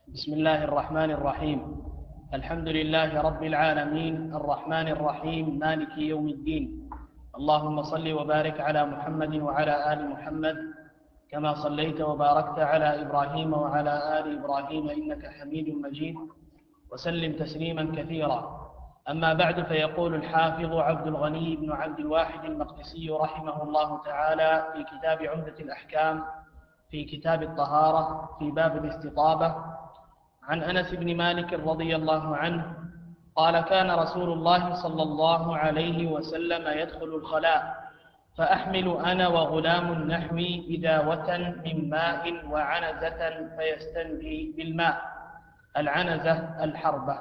بسم الله الرحمن الرحيم. الحمد لله رب العالمين الرحمن الرحيم مالك يوم الدين. اللهم صل وبارك على محمد وعلى آل محمد كما صليت وباركت على إبراهيم وعلى آل إبراهيم إنك حميد مجيد، وسلم تسليما كثيرا. أما بعد، فيقول الحافظ عبد الغني بن عبد الواحد المقدسي رحمه الله تعالى في كتاب عمدة الأحكام في كتاب الطهارة في باب الاستطابة عن أنس بن مالك رضي الله عنه قال: كان رسول الله صلى الله عليه وسلم يدخل الخلاء فأحمل أنا وغلام نحوي إداوة من ماء وعنزة فيستنجي بالماء. العنزة الحربة.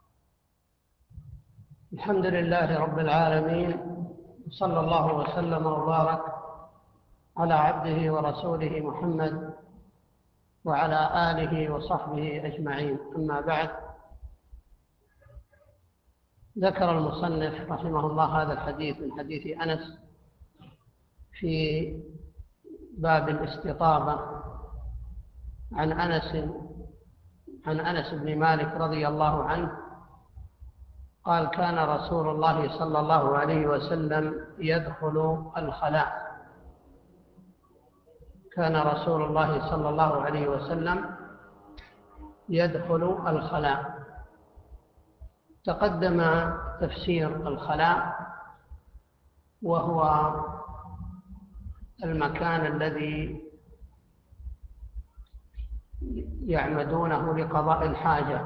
الحمد لله رب العالمين، صلى الله وسلم وبارك على عبده ورسوله محمد وعلى آله وصحبه أجمعين. أما بعد، ذكر المصنف رحمه الله هذا الحديث من حديث أنس في باب الاستطابة عن أنس بن مالك رضي الله عنه قال: كان رسول الله صلى الله عليه وسلم يدخل الخلاء. كان رسول الله صلى الله عليه وسلم يدخل الخلاء. تقدم تفسير الخلاء، وهو المكان الذي يعمدونه لقضاء الحاجة،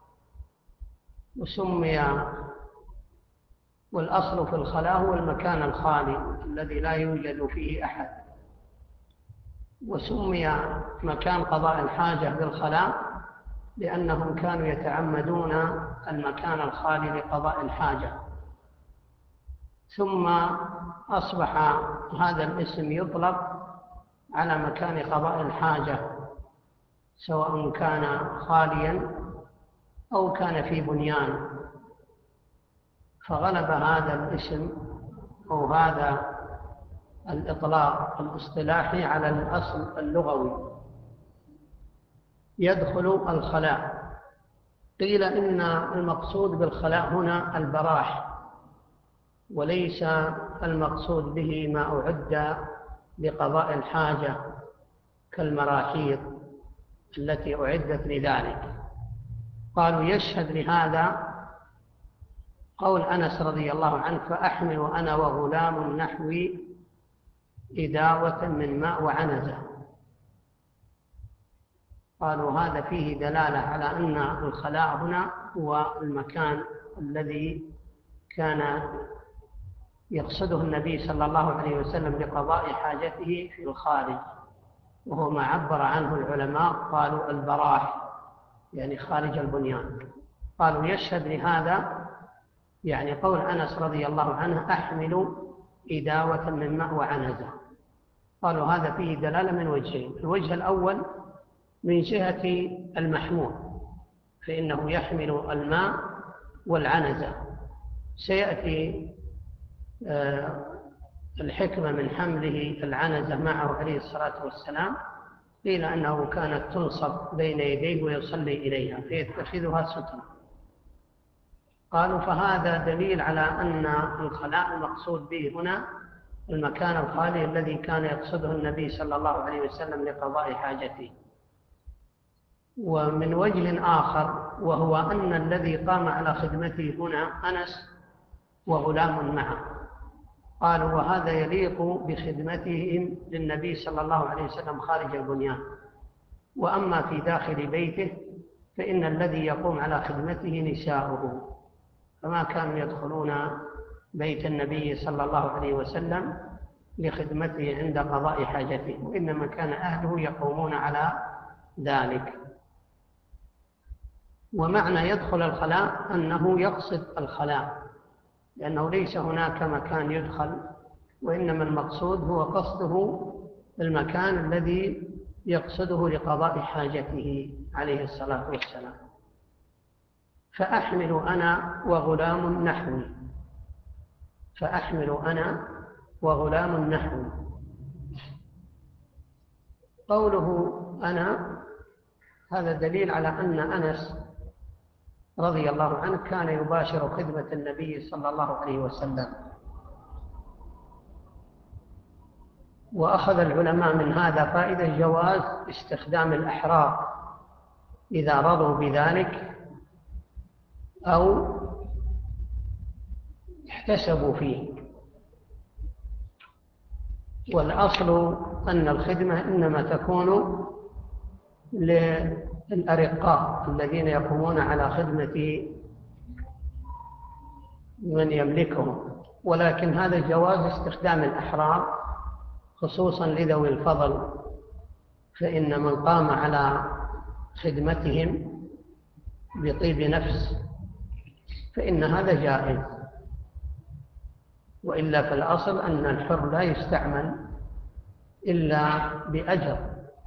وسمي، والأصل في الخلاء هو المكان الخالي الذي لا يوجد فيه أحد، وسمي مكان قضاء الحاجة بالخلاء لأنهم كانوا يتعمدون المكان الخالي لقضاء الحاجة. ثم أصبح هذا الاسم يطلق على مكان قضاء الحاجة، سواء كان خاليا أو كان في بنيان، فغلب هذا الاسم أو هذا الإطلاق الاصطلاحي على الأصل اللغوي. يدخل الخلاء. قيل إن المقصود بالخلاء هنا البراح، وليس المقصود به ما أعد لقضاء الحاجة كالمراحيض التي أعدت لذلك. قالوا يشهد لهذا قول أنس رضي الله عنه: فأحمل أنا وغلام نحوي إداوة من ماء وعنزة. قالوا هذا فيه دلالة على أن الخلاء هنا هو المكان الذي كان يقصده النبي صلى الله عليه وسلم لقضاء حاجته في الخارج، وهو ما عبر عنه العلماء قالوا البراح، يعني خارج البنيان. قالوا يشهد لهذا يعني قول أنس رضي الله عنه: أحمل إداوة من ماء وعنزة. قالوا هذا فيه دلالة من وجهين. الوجه الأول من جهة المحمول، فإنه يحمل الماء والعنزة. سيأتي الحكمة من حمله العنزة معه عليه الصلاة والسلام. قيل أنه كانت تنصب بين يديه ويصلي إليها فيتخذها سترة. قالوا فهذا دليل على أن الخلاء المقصود به هنا المكان الخالي الذي كان يقصده النبي صلى الله عليه وسلم لقضاء حاجته. ومن وجه آخر، وهو أن الذي قام على خدمته هنا أنس وغلام معه. قالوا وهذا يليق بخدمتهم للنبي صلى الله عليه وسلم خارج البنيان. وأما في داخل بيته فإن الذي يقوم على خدمته نساؤه، فما كانوا يدخلون بيت النبي صلى الله عليه وسلم لخدمته عند قضاء حاجته، وإنما كان أهله يقومون على ذلك. ومعنى يدخل الخلاء أنه يقصد الخلاء، لأنه ليس هناك مكان يدخل، وإنما المقصود هو قصده المكان الذي يقصده لقضاء حاجته عليه الصلاة والسلام. فأحمل أنا وغلام نحوي. فأحمل أنا وغلام نحوي. قوله أنا هذا دليل على أن أنس رضي الله عنه كان يباشر خدمة النبي صلى الله عليه وسلم. وأخذ العلماء من هذا فائدة جواز استخدام الأحرار إذا رضوا بذلك أو احتسبوا فيه. والأصل أن الخدمة إنما تكون للأرقاء الذين يقومون على خدمة من يملكهم، ولكن هذا جواز استخدام الأحرار خصوصا لذوي الفضل، فإن من قام على خدمتهم بطيب نفس فإن هذا جائز. وإلا فالأصل أن الحر لا يستعمل إلا بأجر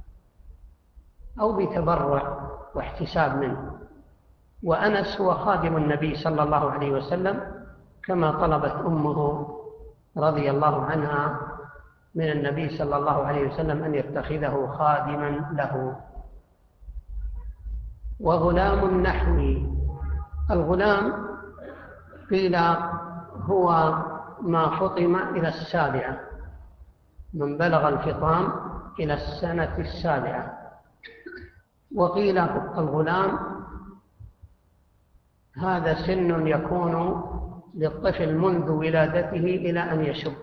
أو بتبرع واحتساب منه. وأنس هو خادم النبي صلى الله عليه وسلم كما طلبت أمه رضي الله عنها من النبي صلى الله عليه وسلم أن يتخذه خادما له. وغلام نحوي، الغلام قيل هو ما فطم إلى 7، من بلغ الفطام إلى السنة 7. وقيل الغلام هذا سن يكون للطفل منذ ولادته إلى أن يشب.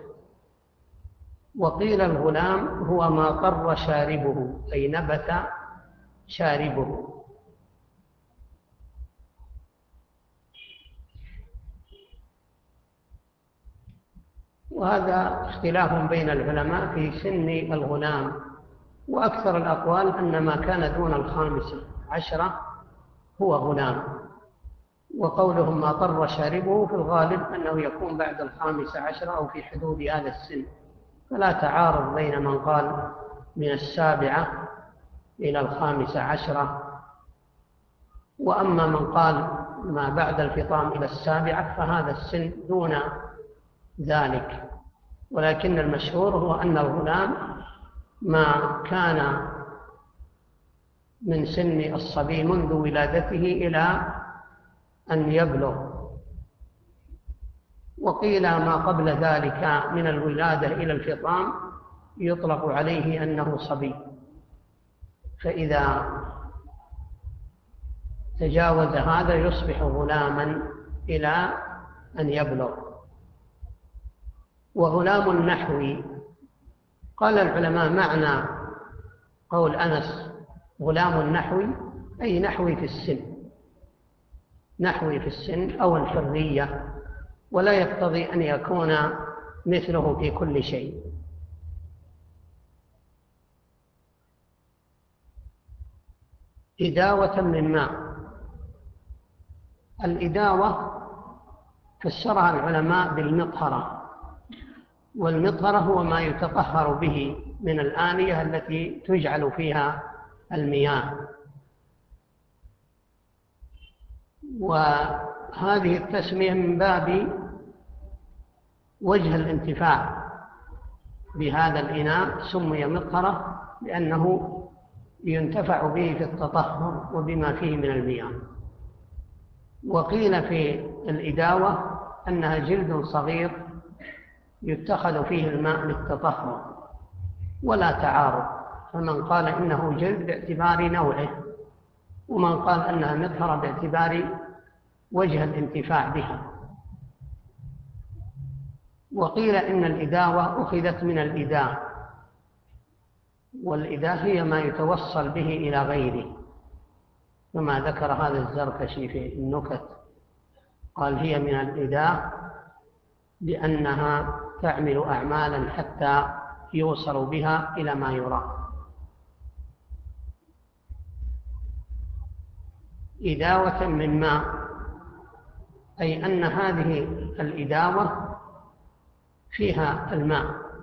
وقيل الغلام هو ما طر شاربه، أي نبت شاربه. وهذا اختلاف بين العلماء في سن الغلام، وأكثر الأقوال أن ما كان دون 15 هو غلام. وقولهم ما طر شاربه في الغالب أنه يكون بعد 15 أو في حدود هذا السن، فلا تعارض بين من قال من 7 إلى 15. وأما من قال ما بعد الفطام إلى 7 فهذا السن دون ذلك. ولكن المشهور هو أن الغلام ما كان من سن الصبي منذ ولادته إلى أن يبلغ. وقيل ما قبل ذلك من الولادة إلى الفطام يطلق عليه أنه صبي، فإذا تجاوز هذا يصبح غلاما إلى أن يبلغ. وغلام نحوي، قال العلماء معنى قول أنس غلام نحوي أي نحوي في السن، نحوي في السن أو الحرية، ولا يقتضي أن يكون مثله في كل شيء. إداوة من ماء، الإداوة فسرها العلماء بالمطهرة، والمطهرة هو ما يتطهر به من الآنية التي تجعل فيها المياه. وهذه التسمية من باب وجه الانتفاع بهذا الإناء سمي مطهرة لأنه ينتفع به في التطهر وبما فيه من المياه. وقيل في الإداوة أنها جلد صغير يتخذ فيه الماء للتطهر، ولا تعارض، فمن قال إنه جلد باعتبار نوعه، ومن قال أنها مطهرة باعتبار وجه الانتفاع بها. وقيل إن الإداوة أخذت من الإداء، والإداء هي ما يتوصل به إلى غيره، كما ذكر هذا الزركشي في النكت، قال هي من الإداء لأنها تعمل أعمالا حتى يوصل بها إلى ما يرام. إداوة من ماء أي أن هذه الإداوة فيها الماء،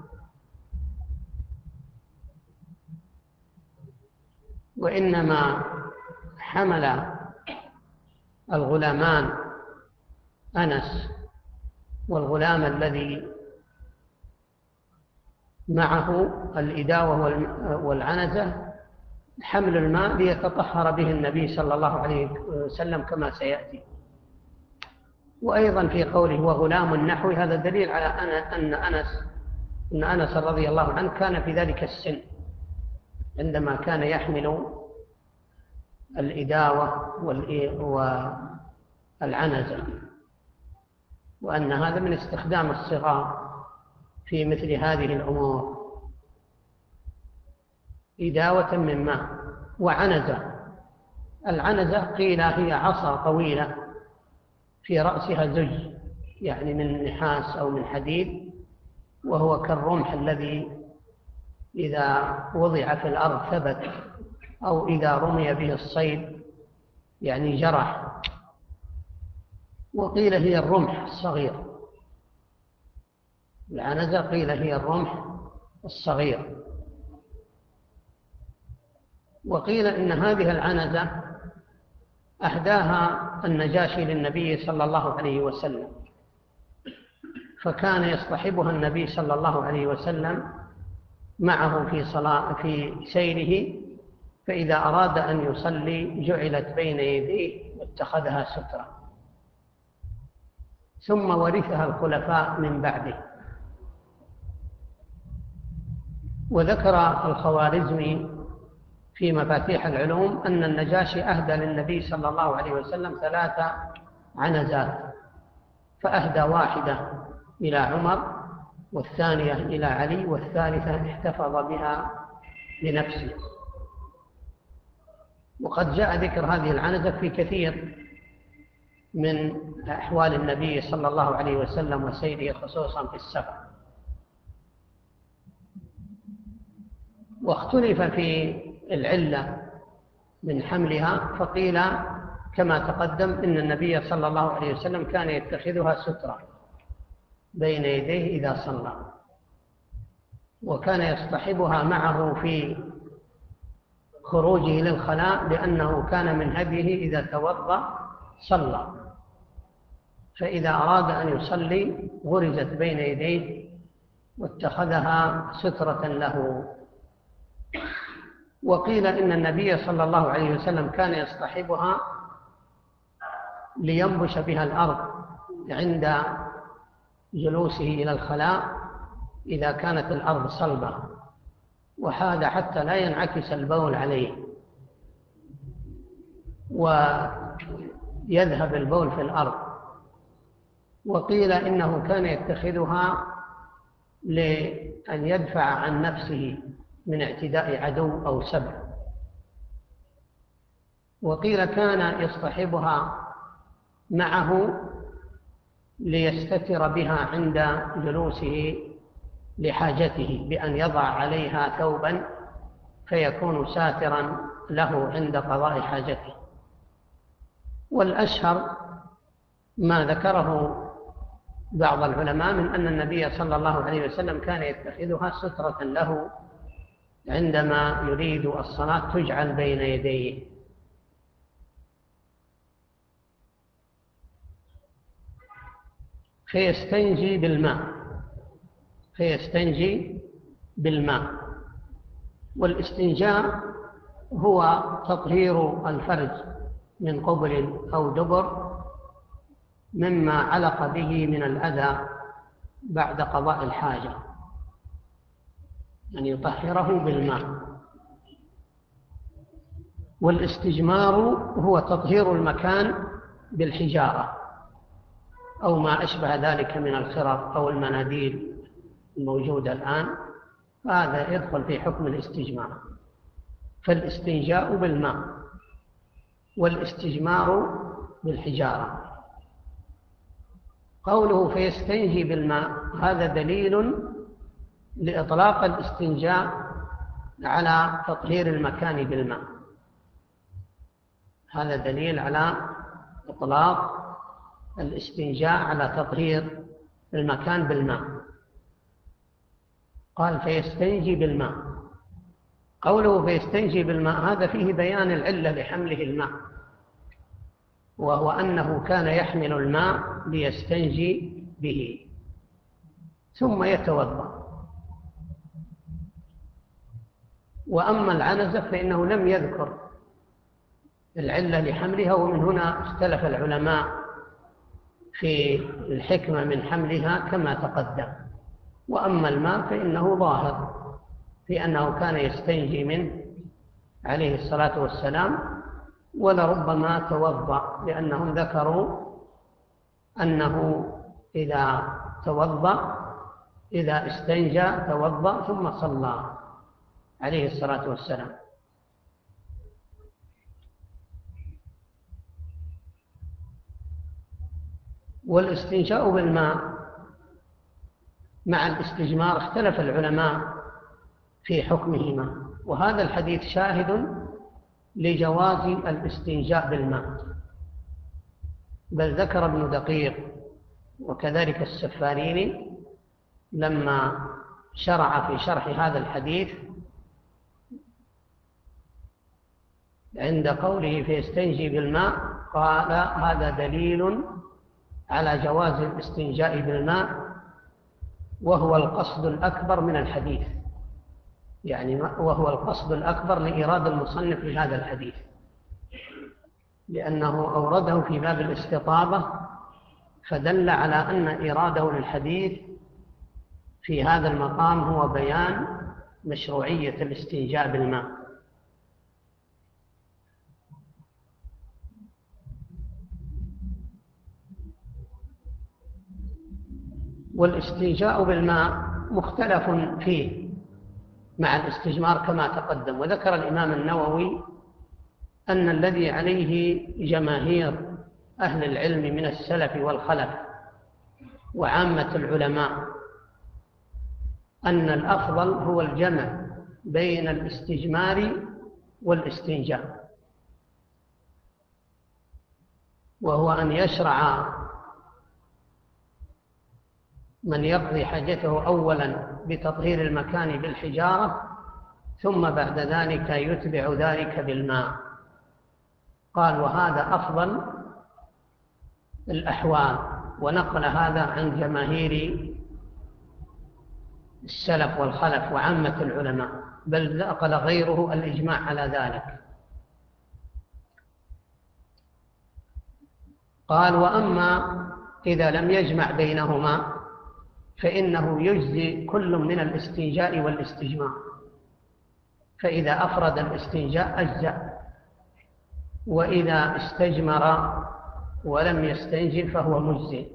وإنما حمل الغلامان أنس والغلام الذي معه الإداوة والعنزة حمل الماء ليتطهر به النبي صلى الله عليه وسلم كما سيأتي. وأيضا في قوله وغلام النحو هذا دليل على أن أنس رضي الله عنه كان في ذلك السن عندما كان يحمل الإداوة والعنزة، وأن هذا من استخدام الصغار في مثل هذه الأمور. إداوة من ماء وعنزة. العنزة قيل هي عصا طويلة في رأسها زج، يعني من نحاس أو من حديد، وهو كالرمح الذي إذا وضع في الأرض ثبت، أو إذا رمي به الصيد يعني جرح. وقيل هي الرمح الصغير. العنزة قيل هي الرمح الصغير. وقيل إن هذه العنزة أهداها النجاشي للنبي صلى الله عليه وسلم، فكان يصطحبها النبي صلى الله عليه وسلم معه في سيره، فإذا أراد أن يصلي جعلت بين يديه واتخذها سترة. ثم ورثها الخلفاء من بعده. وذكر الخوارزمي في مفاتيح العلوم أن النجاشي أهدى للنبي صلى الله عليه وسلم 3 عنزات، فأهدى واحدة إلى عمر، والثانية إلى علي، والثالثة احتفظ بها لنفسه. وقد جاء ذكر هذه العنزة في كثير من أحوال النبي صلى الله عليه وسلم وسيره، خصوصا في السفر. واختلف في العلة من حملها، فقيل كما تقدم إن النبي صلى الله عليه وسلم كان يتخذها سترة بين يديه إذا صلى، وكان يصطحبها معه في خروجه للخلاء، لأنه كان من هديه إذا توضأ صلى، فإذا أراد أن يصلي غرزت بين يديه واتخذها سترة له. وقيل إن النبي صلى الله عليه وسلم كان يصطحبها لينبش بها الأرض عند جلوسه إلى الخلاء إذا كانت الأرض صلبة، وهذا حتى لا ينعكس البول عليه ويذهب البول في الأرض. وقيل إنه كان يتخذها لأن يدفع عن نفسه من اعتداء عدو أو سبع. وقيل كان يصطحبها معه ليستتر بها عند جلوسه لحاجته، بأن يضع عليها ثوبا فيكون ساترا له عند قضاء حاجته. والأشهر ما ذكره بعض العلماء من أن النبي صلى الله عليه وسلم كان يتخذها سترة له عندما يريد الصلاة تجعل بين يديه. فيستنجي بالماء. والاستنجاء هو تطهير الفرج من قبل أو دبر مما علق به من الأذى بعد قضاء الحاجة، أن يطهره بالماء. والاستجمار هو تطهير المكان بالحجارة أو ما أشبه ذلك من الخرق أو المناديل الموجودة الآن، هذا يدخل في حكم الاستجمار. فالاستنجاء بالماء والاستجمار بالحجارة. قوله فيستنجي بالماء هذا دليل لإطلاق الاستنجاء على تطهير المكان بالماء. هذا دليل على إطلاق الاستنجاء على تطهير المكان بالماء. قال فيستنجي بالماء. قوله فيستنجي بالماء هذا فيه بيان العلة لحمله الماء، وهو أنه كان يحمل الماء ليستنجي به ثم يتوضأ. وأما العنزة فإنه لم يذكر العلة لحملها، ومن هنا اختلف العلماء في الحكمة من حملها كما تقدم. وأما الماء فإنه ظاهر في أنه كان يستنجي منه عليه الصلاة والسلام، ولربما توضأ، لأنهم ذكروا أنه إذا توضأ، إذا استنجى توضأ ثم صلى عليه الصلاة والسلام. والاستنجاء بالماء مع الاستجمار اختلف العلماء في حكمهما، وهذا الحديث شاهد لجواز الاستنجاء بالماء. بل ذكر ابن دقيق وكذلك السفاريني لما شرع في شرح هذا الحديث عند قوله فيستنجي بالماء، قال هذا دليل على جواز الاستنجاء بالماء، وهو القصد الأكبر من الحديث، يعني وهو القصد الأكبر لإيراد المصنف لهذا الحديث، لأنه أورده في باب الاستطابة، فدل على أن إيراده للحديث في هذا المقام هو بيان مشروعية الاستنجاء بالماء. والاستنجاء بالماء مختلف فيه مع الاستجمار كما تقدم. وذكر الإمام النووي أن الذي عليه جماهير أهل العلم من السلف والخلف وعامة العلماء أن الأفضل هو الجمع بين الاستجمار والاستنجاء، وهو أن يشرع من يقضي حاجته أولا بتطهير المكان بالحجارة، ثم بعد ذلك يتبع ذلك بالماء. قال وهذا أفضل الأحوال، ونقل هذا عن جماهير السلف والخلف وعامة العلماء، بل نقل غيره الإجماع على ذلك. قال وأما إذا لم يجمع بينهما فإنه يجزي كل من الاستنجاء والاستجمار، فإذا أفرد الاستنجاء أجزأ، وإذا استجمر ولم يستنجي فهو مجزي.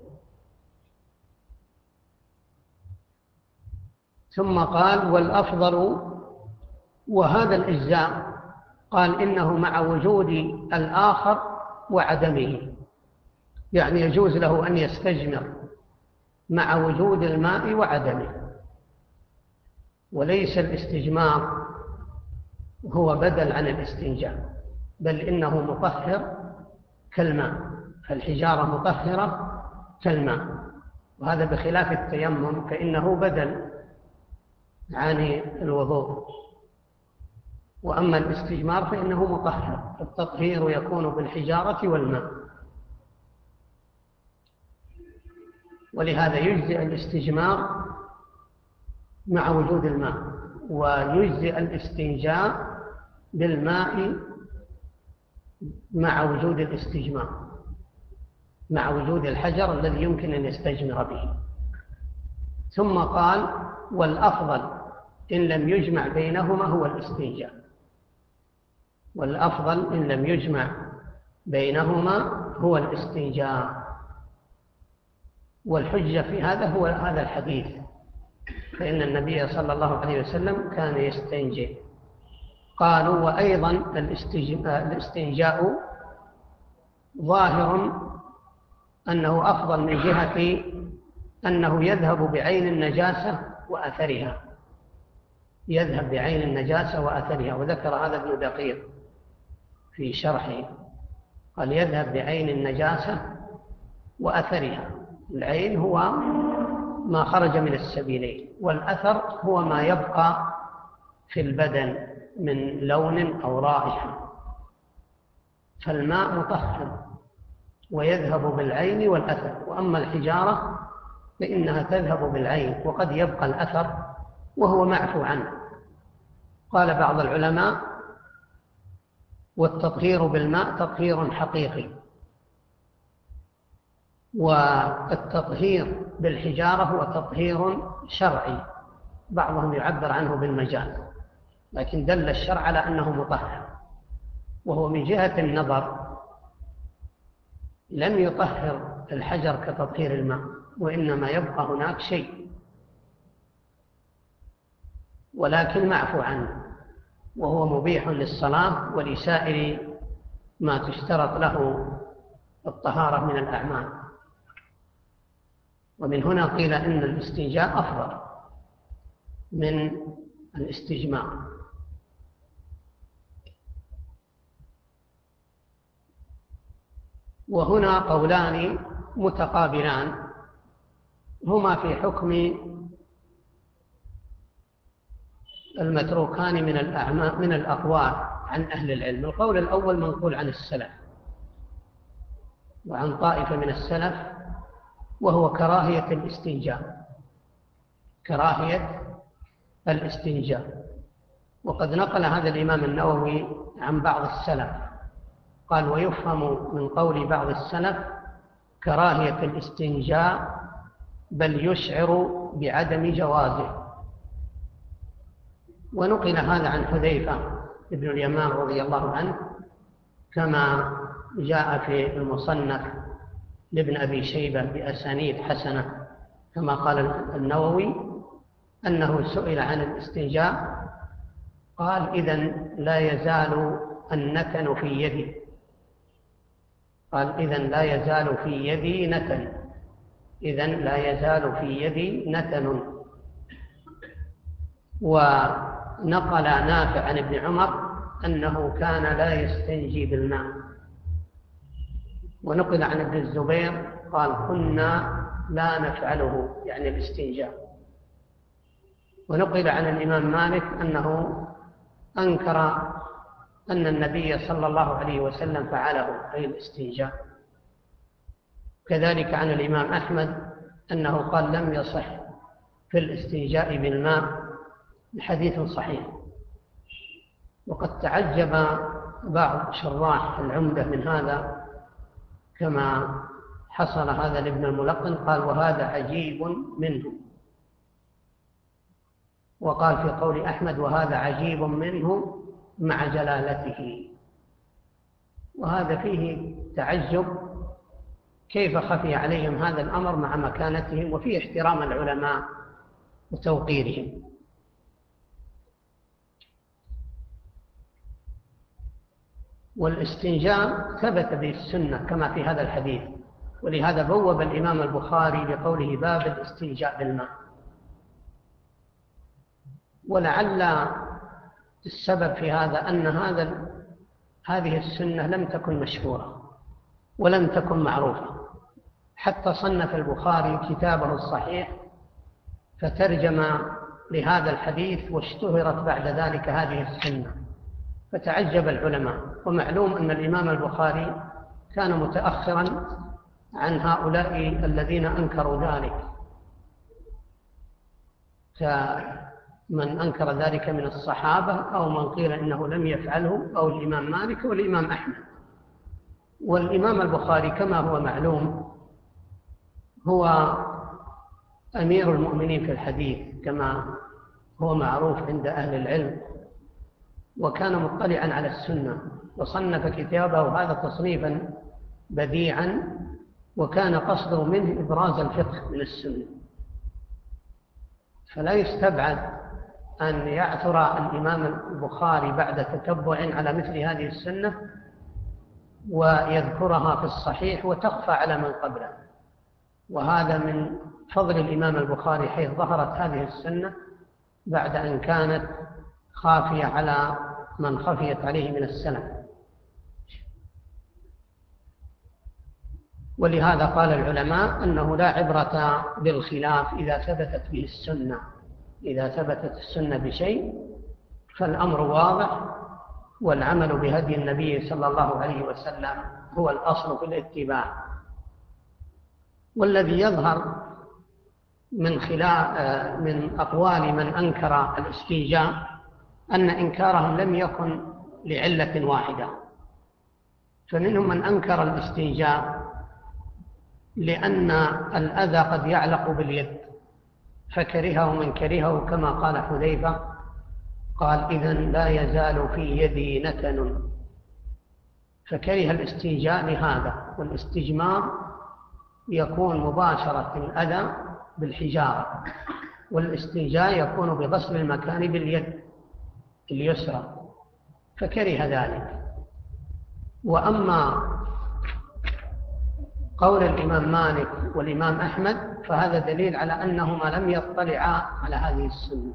ثم قال والأفضل، وهذا الإجزاء قال إنه مع وجود الآخر وعدمه، يعني يجوز له أن يستجمر مع وجود الماء وعدمه، وليس الاستجمار هو بدل عن الاستنجاء، بل إنه مطهر كالماء، الحجارة مطهرة كالماء، وهذا بخلاف التيمم فإنه بدل عن الوضوء. وأما الاستجمار فإنه مطهر، التطهير يكون بالحجارة والماء، ولهذا يجزئ الاستجمار مع وجود الماء، ويجزئ الاستنجاء بالماء مع وجود الاستجمار، مع وجود الحجر الذي يمكن أن يستجمر به. ثم قال والأفضل إن لم يجمع بينهما هو الاستنجاء، والأفضل إن لم يجمع بينهما هو الاستنجاء. والحجة في هذا هو هذا الحديث، فإن النبي صلى الله عليه وسلم كان يستنجي. قالوا وأيضا الاستنجاء ظاهر أنه أفضل من جهة أنه يذهب بعين النجاسة وأثرها، يذهب بعين النجاسة وأثرها، وذكر هذا ابن دقيق في شرحه، قال يذهب بعين النجاسة وأثرها. العين هو ما خرج من السبيلين، والأثر هو ما يبقى في البدن من لون أو رائحة. فالماء مطهر ويذهب بالعين والأثر، وأما الحجارة فإنها تذهب بالعين وقد يبقى الأثر وهو معفو عنه. قال بعض العلماء: والتطهير بالماء تطهير حقيقي، والتطهير بالحجارة هو تطهير شرعي، بعضهم يعبر عنه بالمجاز، لكن دل الشرع على أنه مطهر، وهو من جهة النظر لم يطهر الحجر كتطهير الماء، وإنما يبقى هناك شيء ولكن معفو عنه، وهو مبيح للصلاة ولسائر ما تشترط له الطهارة من الأعمال. ومن هنا قيل إن الاستنجاء أفضل من الاستجمار. وهنا قولان متقابلان هما في حكم المتروكان من الأقوال عن أهل العلم. القول الأول منقول عن السلف وعن طائفة من السلف، وهو كراهية الاستنجاء، كراهية الاستنجاء. وقد نقل هذا الإمام النووي عن بعض السلف، قال: ويفهم من قول بعض السلف كراهية الاستنجاء، بل يشعر بعدم جوازه. ونقل هذا عن حذيفة بن اليمان رضي الله عنه، كما جاء في المصنف لابن أبي شيبة بأسانيد حسنة، كما قال النووي أنه سئل عن الاستنجاء قال: إذن لا يزال النتن في يدي، قال: إذن لا يزال في يدي نتن، إذن لا يزال في يدي نتن. ونقل نافع عن ابن عمر أنه كان لا يستنجي بالماء. ونقل عن ابن الزبير قال: كنا لا نفعله، يعني الاستنجاء. ونقل عن الإمام مالك أنه أنكر أن النبي صلى الله عليه وسلم فعله، أي الاستنجاء. كذلك عن الإمام أحمد أنه قال: لم يصح في الاستنجاء بالماء حديث صحيح. وقد تعجب بعض شراح العمدة من هذا، كما حصل هذا لابن الملقن، قال: وهذا عجيب منه. وقال في قول أحمد: وهذا عجيب منه مع جلالته. وهذا فيه تعجب، كيف خفي عليهم هذا الأمر مع مكانتهم، وفيه احترام العلماء وتوقيرهم. والاستنجاء ثبت به السنة كما في هذا الحديث، ولهذا بوب الإمام البخاري بقوله: باب الاستنجاء بالماء. ولعل السبب في هذا أن هذه السنة لم تكن مشهورة ولم تكن معروفة، حتى صنف البخاري كتابه الصحيح فترجم لهذا الحديث، واشتهرت بعد ذلك هذه السنة، فتعجب العلماء. ومعلوم أن الإمام البخاري كان متأخرا عن هؤلاء الذين أنكروا ذلك، كمن أنكر ذلك من الصحابة، أو من قيل إنه لم يفعله، أو الإمام مالك والإمام أحمد. والإمام البخاري كما هو معلوم هو أمير المؤمنين في الحديث كما هو معروف عند أهل العلم، وكان مطلعا على السنة، وصنف كتابه هذا تصنيفا بديعا، وكان قصده منه إبراز الفقه من السنة. فلا يستبعد أن يعثر الإمام البخاري بعد تتبع على مثل هذه السنة ويذكرها في الصحيح وتخفى على من قبله. وهذا من فضل الإمام البخاري، حيث ظهرت هذه السنة بعد أن كانت خافية على من خفيت عليه من السلف. ولهذا قال العلماء أنه لا عبرة بالخلاف إذا ثبتت به السنة. إذا ثبتت السنة بشيء فالأمر واضح، والعمل بهدي النبي صلى الله عليه وسلم هو الأصل في الاتباع. والذي يظهر من أقوال من أنكر الاستنجاء أن إنكارهم لم يكن لعلة واحدة، فمنهم من أنكر الاستنجاء لأن الأذى قد يعلق باليد فكرهه من كرهه، كما قال حذيفة قال: إذن لا يزال في يدي نتن، فكره الاستنجاء لهذا. والاستجمار يكون مباشرة الأذى بالحجارة، والاستنجاء يكون بغسل المكان باليد اليسرى، فكره ذلك. وأما قول الإمام مالك والإمام أحمد فهذا دليل على أنهما لم يطلعا على هذه السنة،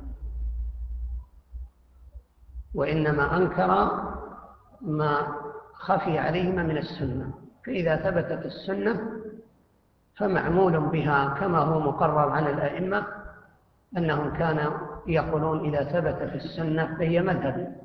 وإنما أنكر ما خفي عليهما من السنة. فإذا ثبتت السنة فمعمول بها، كما هو مقرر عن الأئمة أنهم كانوا يقولون إذا ثبت في السنة فهي مذهب.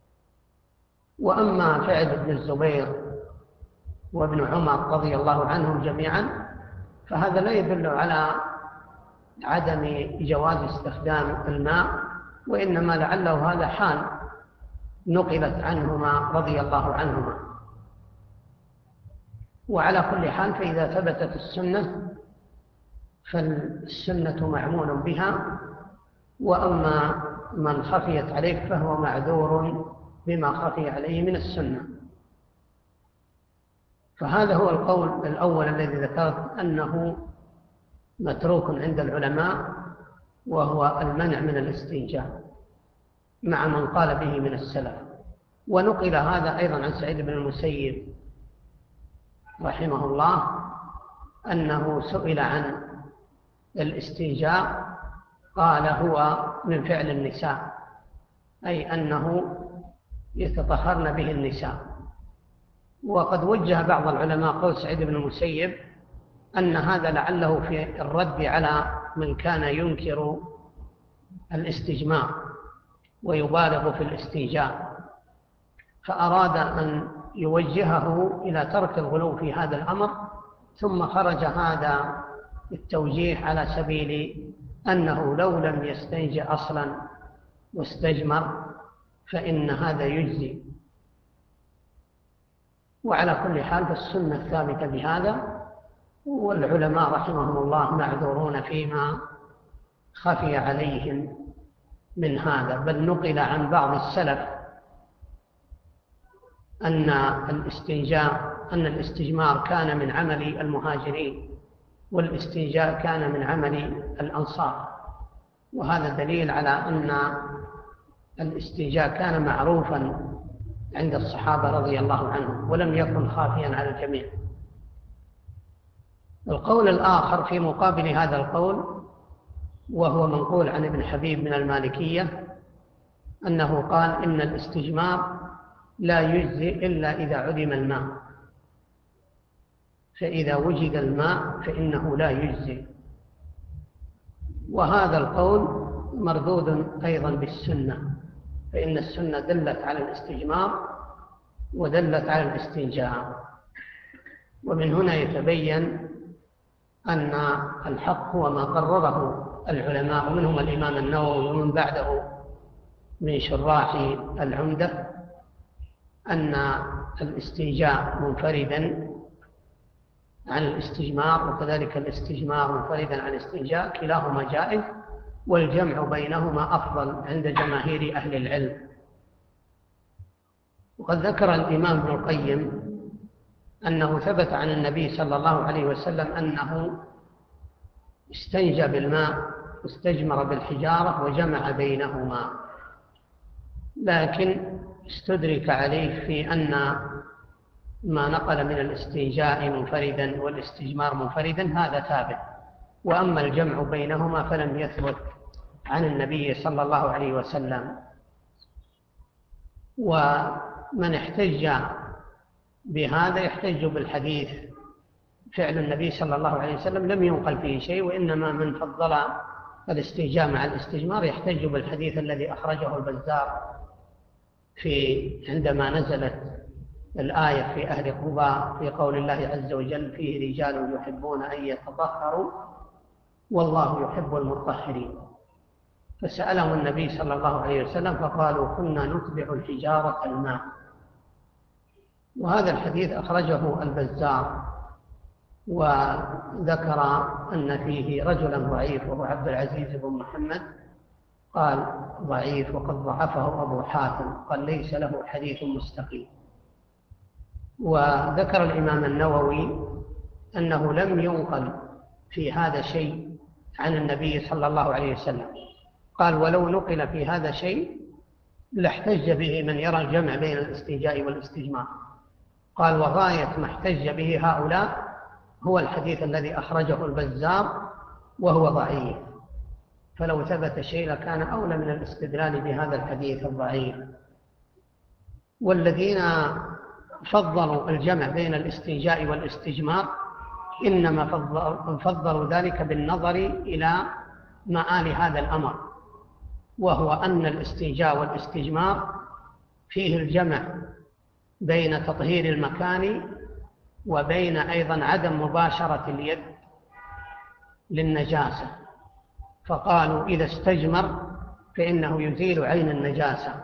وأما فعل ابن الزبير وابن عمر رضي الله عنهم جميعا فهذا لا يدل على عدم جواز استخدام الماء، وإنما لعله هذا حال نقلت عنهما رضي الله عنهما. وعلى كل حال فإذا ثبتت السنة فالسنة معمول بها، وأما من خفيت عليك فهو معذور بما خفي عليه من السنة. فهذا هو القول الأول الذي ذكرت أنه متروك عند العلماء، وهو المنع من الاستنجاء مع من قال به من السلف. ونقل هذا أيضا عن سعيد بن المسيب رحمه الله أنه سئل عن الاستنجاء قال: هو من فعل النساء، أي أنه يتطهرن به النساء. وقد وجه بعض العلماء قول سعيد بن المسيب أن هذا لعله في الرد على من كان ينكر الاستجماع ويبالغ في الاستنجاء، فأراد أن يوجهه إلى ترك الغلو في هذا الأمر، ثم خرج هذا التوجيه على سبيل أنه لو لم يستنج أصلا واستجمر فإن هذا يجزي. وعلى كل حال فالسنة الثابتة بهذا، والعلماء رحمهم الله معذورون فيما خفي عليهم من هذا. بل نقل عن بعض السلف أن الاستجمار كان من عمل المهاجرين والاستنجاء كان من عمل الأنصار، وهذا دليل على أن الاستنجاء كان معروفا عند الصحابة رضي الله عنهم ولم يكن خافيا على الجميع. القول الآخر في مقابل هذا القول وهو منقول عن ابن حبيب من المالكية أنه قال: إن الاستجمار لا يجزي إلا إذا عدم الماء، فإذا وجد الماء فإنه لا يجزي. وهذا القول مردود أيضا بالسنة، فإن السنة دلت على الاستجمار ودلت على الاستنجاء. ومن هنا يتبين أن الحق هو ما قرره العلماء، ومنهم الإمام النووي ومن بعده من شراح العمدة، أن الاستنجاء منفردا عن الاستجمار، وكذلك الاستجمار منفردا عن الاستنجاء، كلاهما جائز، والجمع بينهما أفضل عند جماهير أهل العلم. وقد ذكر الإمام ابن القيم أنه ثبت عن النبي صلى الله عليه وسلم أنه استنجى بالماء واستجمر بالحجارة وجمع بينهما، لكن استدرك عليه في أن ما نقل من الاستنجاء منفردا والاستجمار منفردا هذا ثابت، وأما الجمع بينهما فلم يثبت عن النبي صلى الله عليه وسلم. ومن احتج بهذا يحتج بالحديث: فعل النبي صلى الله عليه وسلم لم ينقل فيه شيء، وإنما من فضل الاستنجاء مع الاستجمار يحتج بالحديث الذي أخرجه البزار عندما نزلت الآية في أهل قباء في قول الله عز وجل: فيه رجال يحبون أن يتطهروا والله يحب المطهرين. فسألهم النبي صلى الله عليه وسلم فقالوا كنا نتبع الحجارة الماء. وهذا الحديث أخرجه البزار، وذكر أن فيه رجلا ضعيف وهو عبد العزيز بن محمد، قال ضعيف وقد ضعفه أبو حاتم، قال ليس له حديث مستقيم. وذكر الإمام النووي أنه لم ينقل في هذا شيء عن النبي صلى الله عليه وسلم، قال ولو نقل في هذا شيء لاحتج به من يرى الجمع بين الاستنجاء والاستجمار. قال وغاية ما احتج به هؤلاء هو الحديث الذي أخرجه البزار وهو ضعيف، فلو ثبت شيء لكان أولى من الاستدلال بهذا الحديث الضعيف. والذين فضلوا الجمع بين الاستنجاء والاستجمار إنما فضلوا ذلك بالنظر إلى مآل هذا الأمر، وهو أن الاستنجاء والاستجمار فيه الجمع بين تطهير المكان وبين أيضا عدم مباشرة اليد للنجاسة، فقالوا إذا استجمر فإنه يزيل عين النجاسة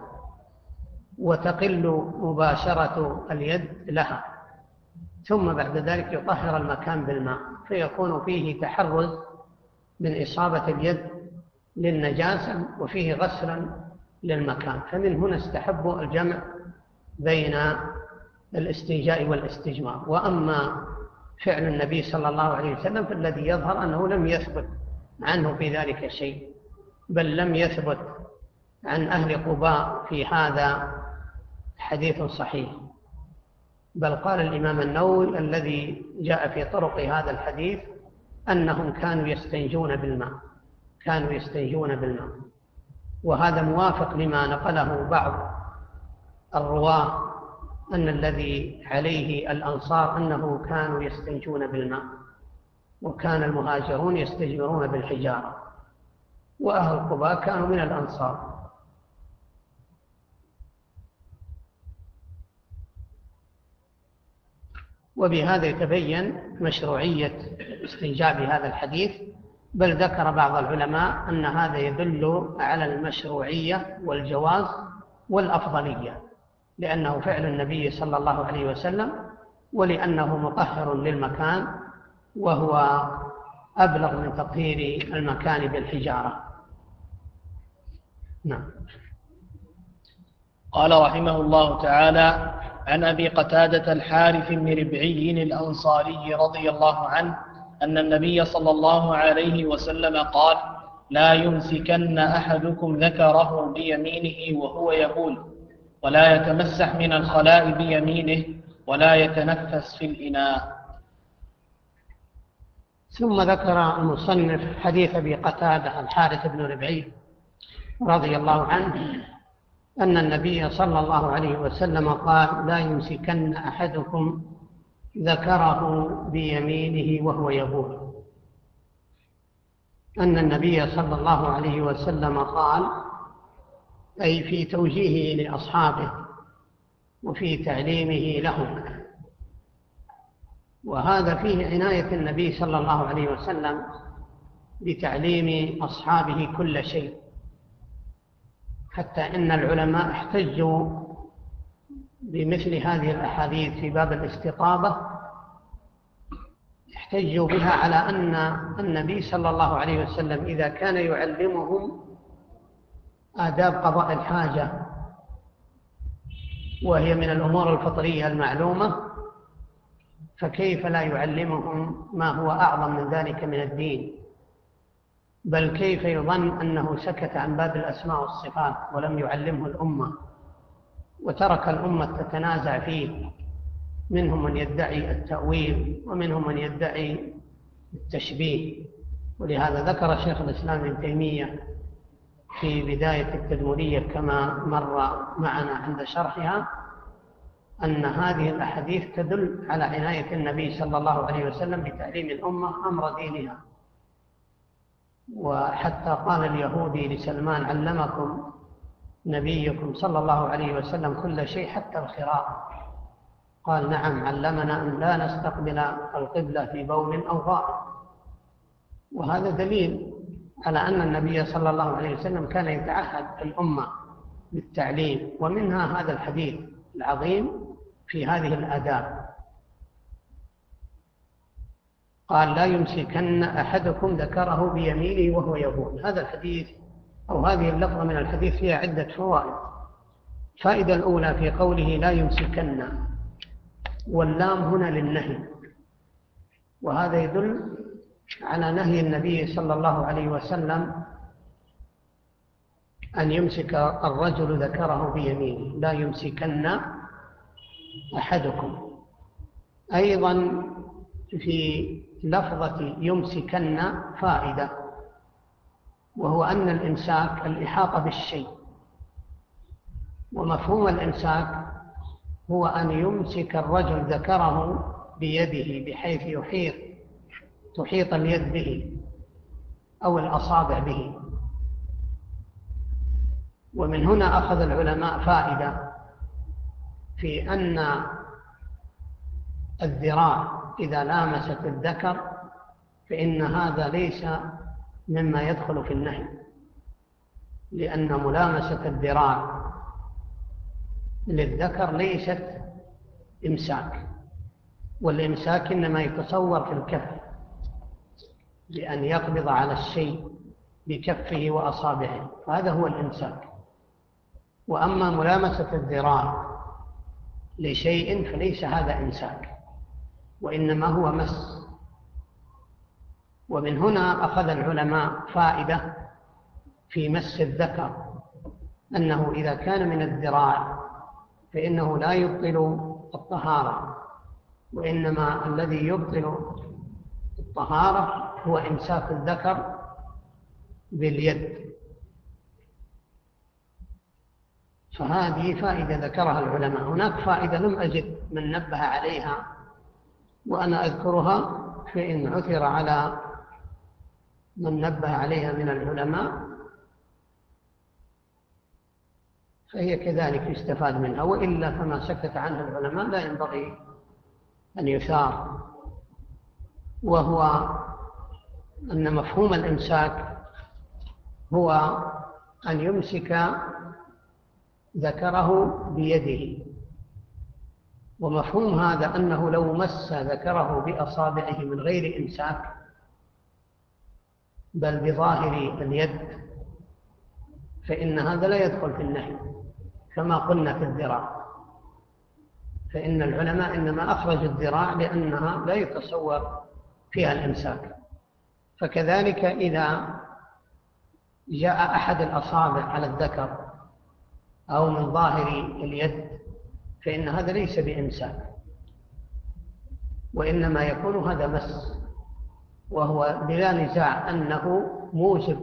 وتقل مباشرة اليد لها، ثم بعد ذلك يطهر المكان بالماء فيكون فيه تحرز من إصابة اليد للنجاسة وفيه غسلا للمكان. فمن هنا استحبوا الجمع بين الاستنجاء والاستجمار. وأما فعل النبي صلى الله عليه وسلم فالذي يظهر أنه لم يثبت عنه في ذلك شيء، بل لم يثبت عن أهل قباء في هذا حديث صحيح، بل قال الإمام النووي الذي جاء في طرق هذا الحديث أنهم كانوا يستنجون بالماء، وهذا موافق لما نقله بعض الرواة أن الذي عليه الأنصار أنه كانوا يستنجون بالماء، وكان المهاجرون يستجمرون بالحجارة، وأهل قباء كانوا من الأنصار. وبهذا يتبين مشروعية الاستنجاء بهذا الحديث، بل ذكر بعض العلماء أن هذا يدل على المشروعية والجواز والأفضلية، لأنه فعل النبي صلى الله عليه وسلم، ولأنه مطهر للمكان وهو أبلغ من تطهير المكان بالحجارة. نعم. قال رحمه الله تعالى: عن أبي قتادة الحارث بن ربعي الأنصاري رضي الله عنه أن النبي صلى الله عليه وسلم قال: لا يمسكن أحدكم ذكره بيمينه وهو يبول، ولا يتمسح من الخلاء بيمينه، ولا يتنفس في الإناء. ثم ذكر المصنف حديث أبي قتادة الحارث بن ربعي رضي الله عنه أن النبي صلى الله عليه وسلم قال: لا يمسكن أحدكم ذكره بيمينه وهو يبول. أن النبي صلى الله عليه وسلم قال، أي في توجيهه لأصحابه وفي تعليمه لهم، وهذا فيه عناية النبي صلى الله عليه وسلم بتعليم أصحابه كل شيء، حتى إن العلماء احتجوا بمثل هذه الأحاديث في باب الاستطابة، احتجوا بها على أن النبي صلى الله عليه وسلم إذا كان يعلمهم آداب قضاء الحاجة، وهي من الأمور الفطرية المعلومة، فكيف لا يعلمهم ما هو أعظم من ذلك من الدين؟ بل كيف يظن أنه سكت عن باب الأسماء والصفات ولم يعلمه الأمة، وترك الأمة تتنازع فيه، منهم من يدعي التأويل ومنهم من يدعي التشبيه. ولهذا ذكر شيخ الإسلام ابن تيمية في بداية التدمرية كما مر معنا عند شرحها أن هذه الأحاديث تدل على عناية النبي صلى الله عليه وسلم بتعليم الأمة أمر دينها. وحتى قال اليهودي لسلمان: علمكم نبيكم صلى الله عليه وسلم كل شيء حتى الخراء. قال: نعم، علمنا أن لا نستقبل القبلة في بول أو غائط. وهذا دليل على أن النبي صلى الله عليه وسلم كان يتعهد الأمة بالتعليم، ومنها هذا الحديث العظيم في هذه الآداب. قال: لا يمسكن أحدكم ذكره بيمينه وهو يبول. هذا الحديث أو هذه اللفظة من الحديث فيها عدة فوائد. الفائدة الأولى في قوله لا يمسكن، واللام هنا للنهي، وهذا يدل على نهي النبي صلى الله عليه وسلم أن يمسك الرجل ذكره بيمينه. لا يمسكن أحدكم. أيضا في لفظة يمسكن فائدة، وهو أن الإمساك الإحاطة بالشيء، ومفهوم الإمساك هو أن يمسك الرجل ذكره بيده بحيث تحيط اليد به أو الأصابع به. ومن هنا أخذ العلماء فائدة في أن الذراع إذا لامست الذكر فإن هذا ليس مما يدخل في النهي، لأن ملامسة الذراع للذكر ليست إمساك، والإمساك إنما يتصور في الكف، بأن يقبض على الشيء بكفه وأصابعه، هذا هو الإمساك. وأما ملامسة الذراع لشيء فليس هذا إمساك، وإنما هو مس. ومن هنا أخذ العلماء فائدة في مس الذكر، أنه إذا كان من الذراع فإنه لا يبطل الطهارة، وإنما الذي يبطل الطهارة هو إمساك الذكر باليد. فهذه فائدة ذكرها العلماء. هناك فائدة لم أجد من نبه عليها وأنا أذكرها، فإن عثر على من نبه عليها من العلماء فهي كذلك يستفاد منها، وإلا فما سكت عنه العلماء لا ينبغي أن يثار. وهو أن مفهوم الإمساك هو أن يمسك ذكره بيده، ومفهوم هذا أنه لو مس ذكره بأصابعه من غير إمساك بل بظاهر اليد فإن هذا لا يدخل في النهي، كما قلنا في الذراع، فإن العلماء إنما أخرجوا الذراع لأنها لا يتصور فيها الإمساك. فكذلك إذا جاء أحد الأصابع على الذكر أو من ظاهر اليد فإن هذا ليس بإمساك، وإنما يكون هذا مس، وهو بلا نزاع أنه موجب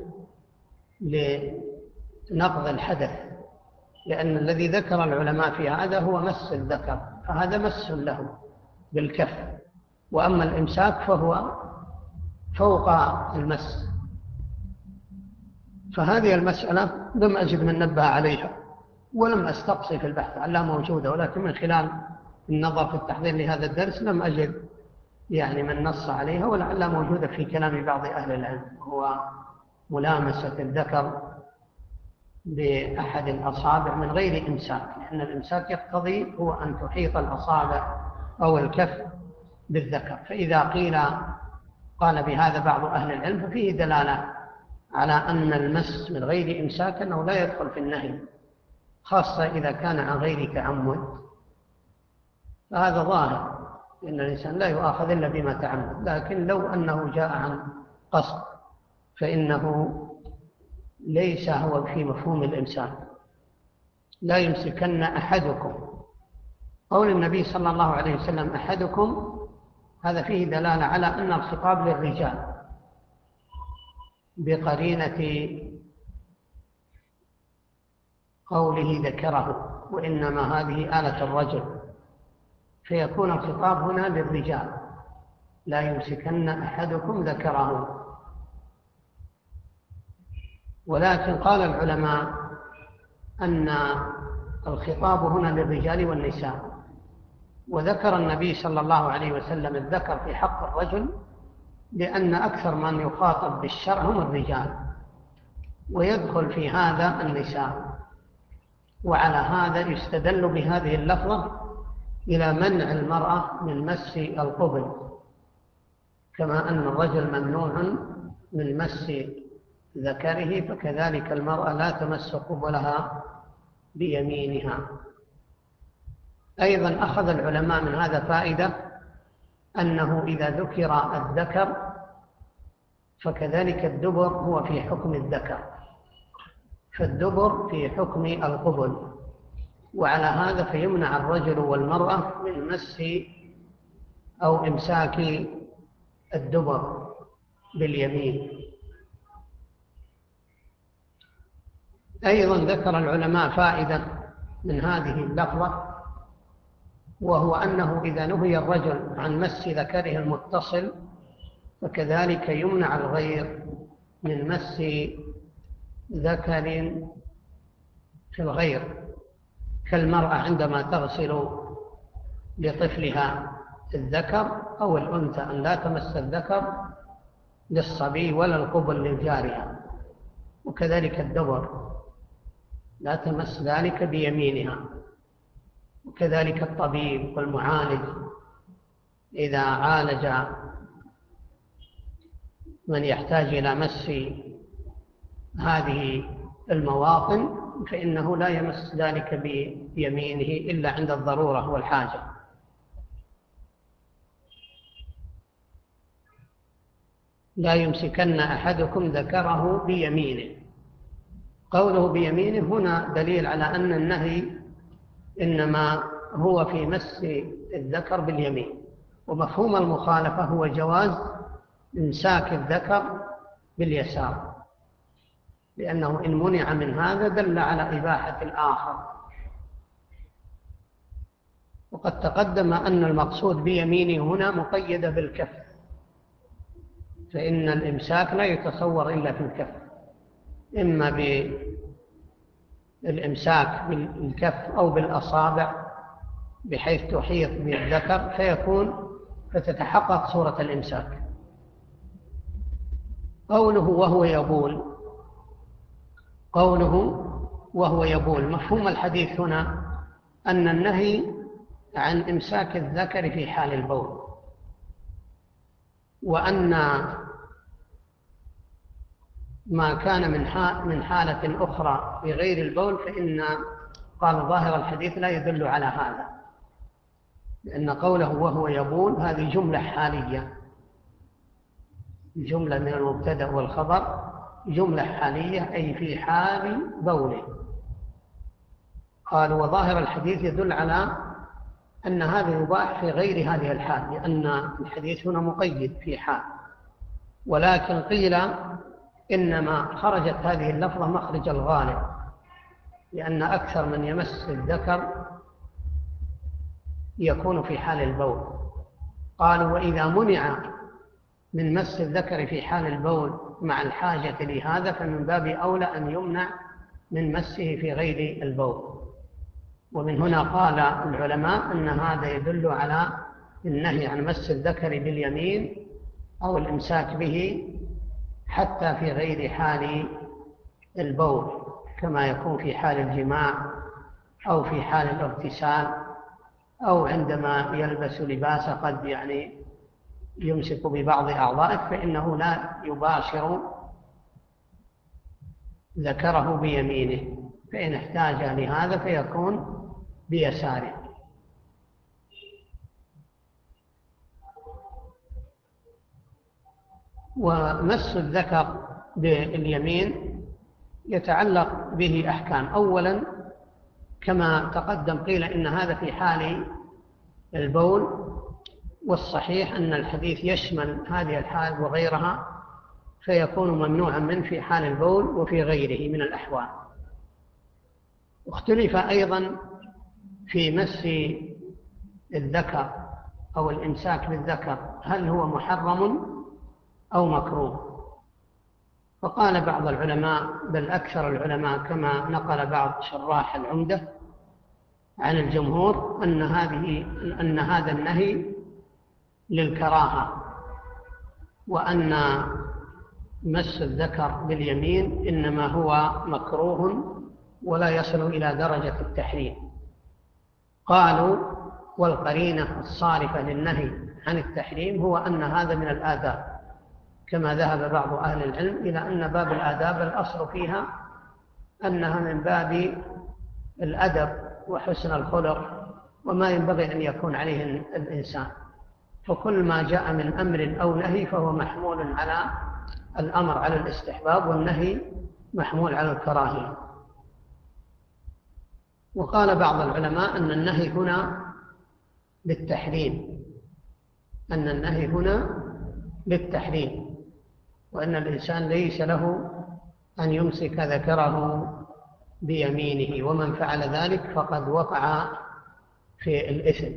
لنقض الحدث، لأن الذي ذكر العلماء في هذا هو مس الذكر، فهذا مس له بالكف. وأما الإمساك فهو فوق المس. فهذه المسألة لم أجد من نبه عليها، ولم أستقصي في البحث عنها موجودة، ولكن من خلال النظر في التحضير لهذا الدرس لم أجد من نص عليها، ولعلها موجودة في كلام بعض أهل العلم، هو ملامسة الذكر بأحد الأصابع من غير إمساك، لأن الإمساك يقتضي هو أن تحيط الأصابع أو الكف بالذكر. فإذا قال بهذا بعض أهل العلم ففيه دلالة على أن المس من غير إمساك أنه لا يدخل في النهي، خاصة إذا كان عن غير تعمد، فهذا ظاهر، لأن الإنسان لا يؤاخذ إلا بما تعمد. لكن لو أنه جاء عن قصد فإنه ليس هو في مفهوم الإمساك. لا يمسكن أحدكم، قول النبي صلى الله عليه وسلم أحدكم، هذا فيه دلالة على أن الخطاب للرجال بقرينة قوله ذكره، وإنما هذه آلة الرجل، فيكون الخطاب هنا للرجال. لا يمسكن أحدكم ذكره. ولكن قال العلماء أن الخطاب هنا للرجال والنساء، وذكر النبي صلى الله عليه وسلم الذكر في حق الرجل لأن أكثر من يخاطب بالشرع هم الرجال، ويدخل في هذا النساء. وعلى هذا يستدل بهذه اللفظة إلى منع المرأة من مس القبل، كما أن الرجل ممنوع من مس ذكره، فكذلك المرأة لا تمس قبلها بيمينها. أيضا أخذ العلماء من هذا فائدة أنه إذا ذكر الذكر فكذلك الدبر هو في حكم الذكر، فالدبر في حكم القبل، وعلى هذا فيمنع الرجل والمرأة من مس أو إمساك الدبر باليمين. أيضا ذكر العلماء فائدة من هذه اللفظة، وهو أنه إذا نهي الرجل عن مس ذكره المتصل فكذلك يمنع الغير من مس ذكر في الغير، كالمرأة عندما تغسل لطفلها الذكر أو الأنثى أن لا تمس الذكر للصبي ولا القبل للجارية، وكذلك الدبر لا تمس ذلك بيمينها، وكذلك الطبيب والمعالج إذا عالج من يحتاج إلى مس هذه المواطن فإنه لا يمس ذلك بيمينه إلا عند الضرورة والحاجة. لا يمسكن أحدكم ذكره بيمينه. قوله بيمينه هنا دليل على أن النهي إنما هو في مس الذكر باليمين، ومفهوم المخالفة هو جواز إمساك الذكر باليسار، لأنه إن منع من هذا دل على إباحة الآخر. وقد تقدم أن المقصود بيمينه هنا مقيدة بالكف، فإن الإمساك لا يتصور إلا في الكف، إما بالإمساك بالكف أو بالأصابع بحيث تحيط بالذكر فتتحقق صورة الإمساك. قوله وهو يبول، مفهوم الحديث هنا أن النهي عن إمساك الذكر في حال البول، وأن ما كان من حالة أخرى في غير البول فإن قال ظاهر الحديث لا يدل على هذا، لأن قوله وهو يبول هذه جملة حالية، جملة من المبتدأ والخبر، جملة حالية أي في حال بوله. قال وظاهر الحديث يدل على أن هذا يباح في غير هذه الحال، لأن الحديث هنا مقيد في حال. ولكن قيل إنما خرجت هذه اللفظة مخرج الغالب، لأن أكثر من يمس الذكر يكون في حال البول. قالوا وإذا منع من مس الذكر في حال البول مع الحاجة لهذا فمن باب أولى أن يمنع من مسه في غير البول. ومن هنا قال العلماء أن هذا يدل على النهي عن مس الذكر باليمين أو الإمساك به حتى في غير حال البول، كما يكون في حال الجماع أو في حال الاغتسال أو عندما يلبس لباس قد يمسك ببعض أعضائه فإنه لا يباشر ذكره بيمينه، فإن احتاج لهذا فيكون بيساره. ومس الذكر باليمين يتعلق به أحكام. أولا كما تقدم قيل إن هذا في حال البول، والصحيح أن الحديث يشمل هذه الحال وغيرها، فيكون ممنوعا منه في حال البول وفي غيره من الأحوال. اختلف أيضا في مس الذكر أو الإمساك بالذكر هل هو محرم أو مكروه. فقال بعض العلماء بل أكثر العلماء كما نقل بعض شراح العمدة عن الجمهور أن هذا النهي للكراهة، وأن مس الذكر باليمين إنما هو مكروه ولا يصل إلى درجة التحريم. قالوا والقرينة الصارفة للنهي عن التحريم هو أن هذا من الآداب، كما ذهب بعض أهل العلم إلى أن باب الآداب الأصل فيها أنها من باب الأدب وحسن الخلق وما ينبغي أن يكون عليه الإنسان، فكل ما جاء من أمر أو نهي فهو محمول على الأمر على الاستحباب والنهي محمول على الكراهية. وقال بعض العلماء أن النهي هنا للتحريم، أن النهي هنا للتحريم، وأن الإنسان ليس له أن يمسك ذكره بيمينه، ومن فعل ذلك فقد وقع في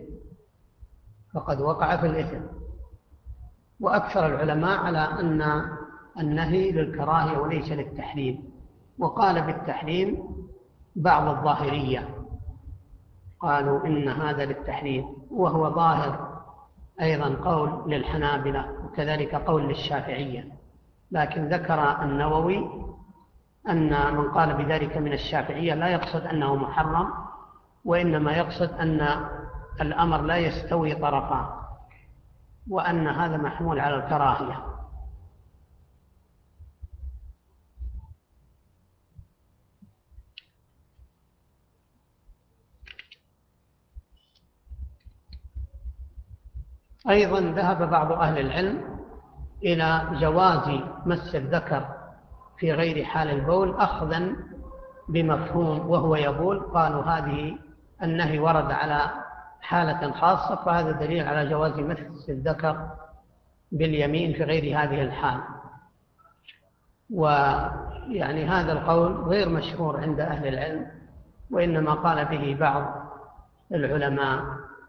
الإثم. وأكثر العلماء على أن النهي للكراهية وليس للتحريم. وقال بالتحريم بعض الظاهرية، قالوا إن هذا للتحريم، وهو ظاهر أيضا قول للحنابلة وكذلك قول للشافعية. لكن ذكر النووي أن من قال بذلك من الشافعية لا يقصد أنه محرم، وإنما يقصد أن الأمر لا يستوي طرفان، وأن هذا محمول على الكراهية. أيضا ذهب بعض أهل العلم إلى جواز مس الذكر في غير حال البول أخذا بمفهوم وهو يبول. قالوا هذه النهي ورد على حالة خاصة، فهذا دليل على جواز مس الذكر باليمين في غير هذه الحال. ويعني هذا القول غير مشهور عند أهل العلم، وإنما قال به بعض العلماء.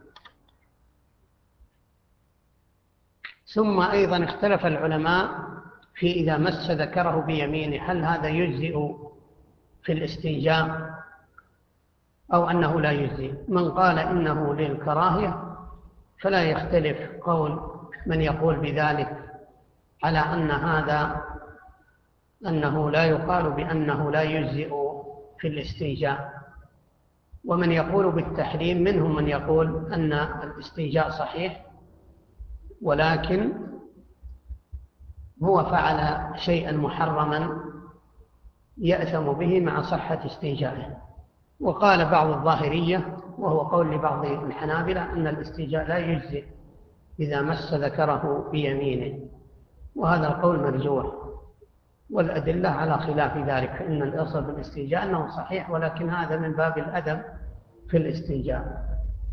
ثم أيضا اختلف العلماء في إذا مس ذكره بيمينه هل هذا يجزئ في الاستنجاء أو أنه لا يجزئ. من قال إنه للكراهية فلا يختلف قول من يقول بذلك على أن هذا أنه لا يقال بأنه لا يجزئ في الاستنجاء. ومن يقول بالتحريم منهم من يقول أن الاستنجاء صحيح، ولكن هو فعل شيئا محرما يأثم به مع صحة استنجائه. وقال بعض الظاهرية وهو قول لبعض الحنابلة أن الاستنجاء لا يجزئ إذا مس ذكره بيمينه، وهذا القول مرجوح، والأدلة على خلاف ذلك، فإن الأصل بالاستنجاء أنه صحيح، ولكن هذا من باب الأدب في الاستنجاء.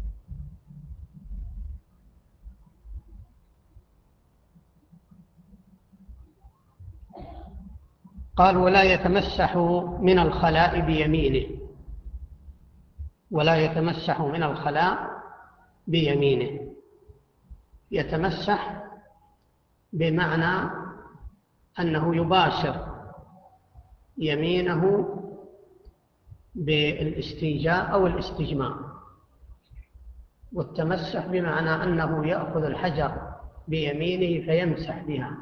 قال ولا يتمسح من الخلاء بيمينه، ولا يتمسح من الخلاء بيمينه. يتمسح بمعنى أنه يباشر يمينه بالاستنجاء أو الاستجماع، والتمسح بمعنى أنه يأخذ الحجر بيمينه فيمسح بها.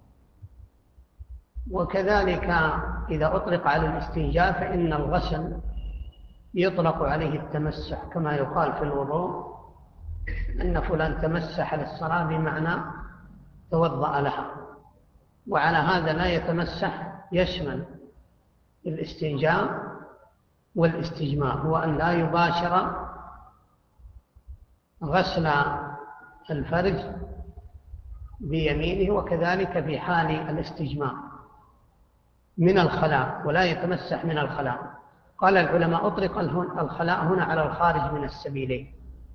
وكذلك إذا أطلق على الاستنجاء فإن الغسل يطلق عليه التمسح، كما يقال في الوضوء أن فلان تمسح للصلاة بمعنى توضأ لها. وعلى هذا لا يتمسح يشمل الاستنجاء والاستجماع، هو أن لا يباشر غسل الفرج بيمينه، وكذلك في حال الاستجماع من الخلاء، ولا يتمسح من الخلاء. قال العلماء أطلق الخلاء هنا على الخارج من السبيلين،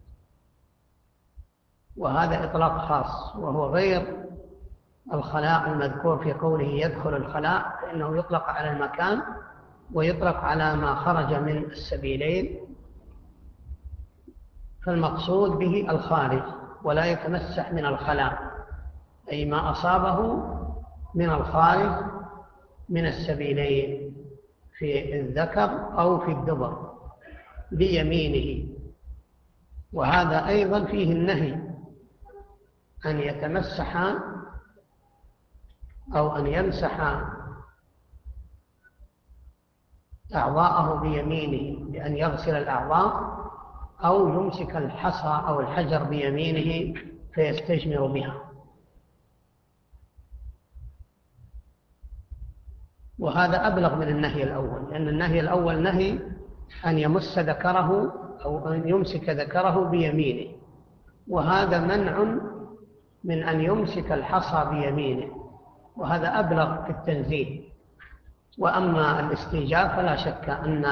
وهذا إطلاق خاص وهو غير الخلاء المذكور في قوله يدخل الخلاء، فإنه يطلق على المكان ويطلق على ما خرج من السبيلين، فالمقصود به الخارج. ولا يتمسح من الخلاء أي ما أصابه من الخارج من السبيلين في الذكر أو في الدبر بيمينه. وهذا أيضا فيه النهي أن يتمسح أو أن يمسح أعضاءه بيمينه بأن يغسل الأعضاء، أو يمسك الحصى أو الحجر بيمينه فيستجمر بها. وهذا أبلغ من النهي الأول، لأن النهي الأول نهي أن يمس ذكره أو أن يمسك ذكره بيمينه، وهذا منع من أن يمسك الحصى بيمينه، وهذا أبلغ في التنزيه. وأما الاستيجاب فلا شك أن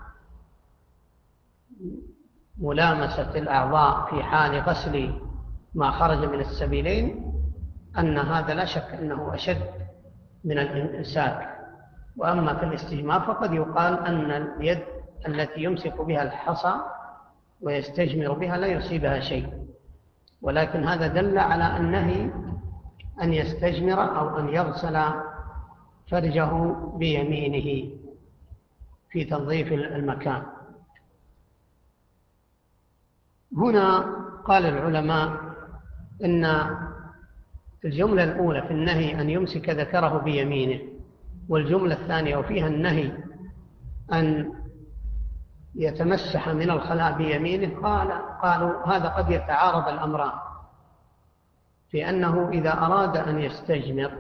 ملامسة الأعضاء في حال غسل ما خرج من السبيلين أن هذا لا شك أنه أشد من الإمساك. وأما في الاستجمار فقد يقال أن اليد التي يمسك بها الحصى ويستجمر بها لا يصيبها شيء، ولكن هذا دل على النهي أن يستجمر أو أن يغسل فرجه بيمينه في تنظيف المكان. هنا قال العلماء إن الجملة الأولى في النهي أن يمسك ذكره بيمينه، والجملة الثانية وفيها النهي أن يتمسح من الخلاء بيمينه، قالوا هذا قد يتعارض الأمران، في أنه إذا أراد أن يستجمر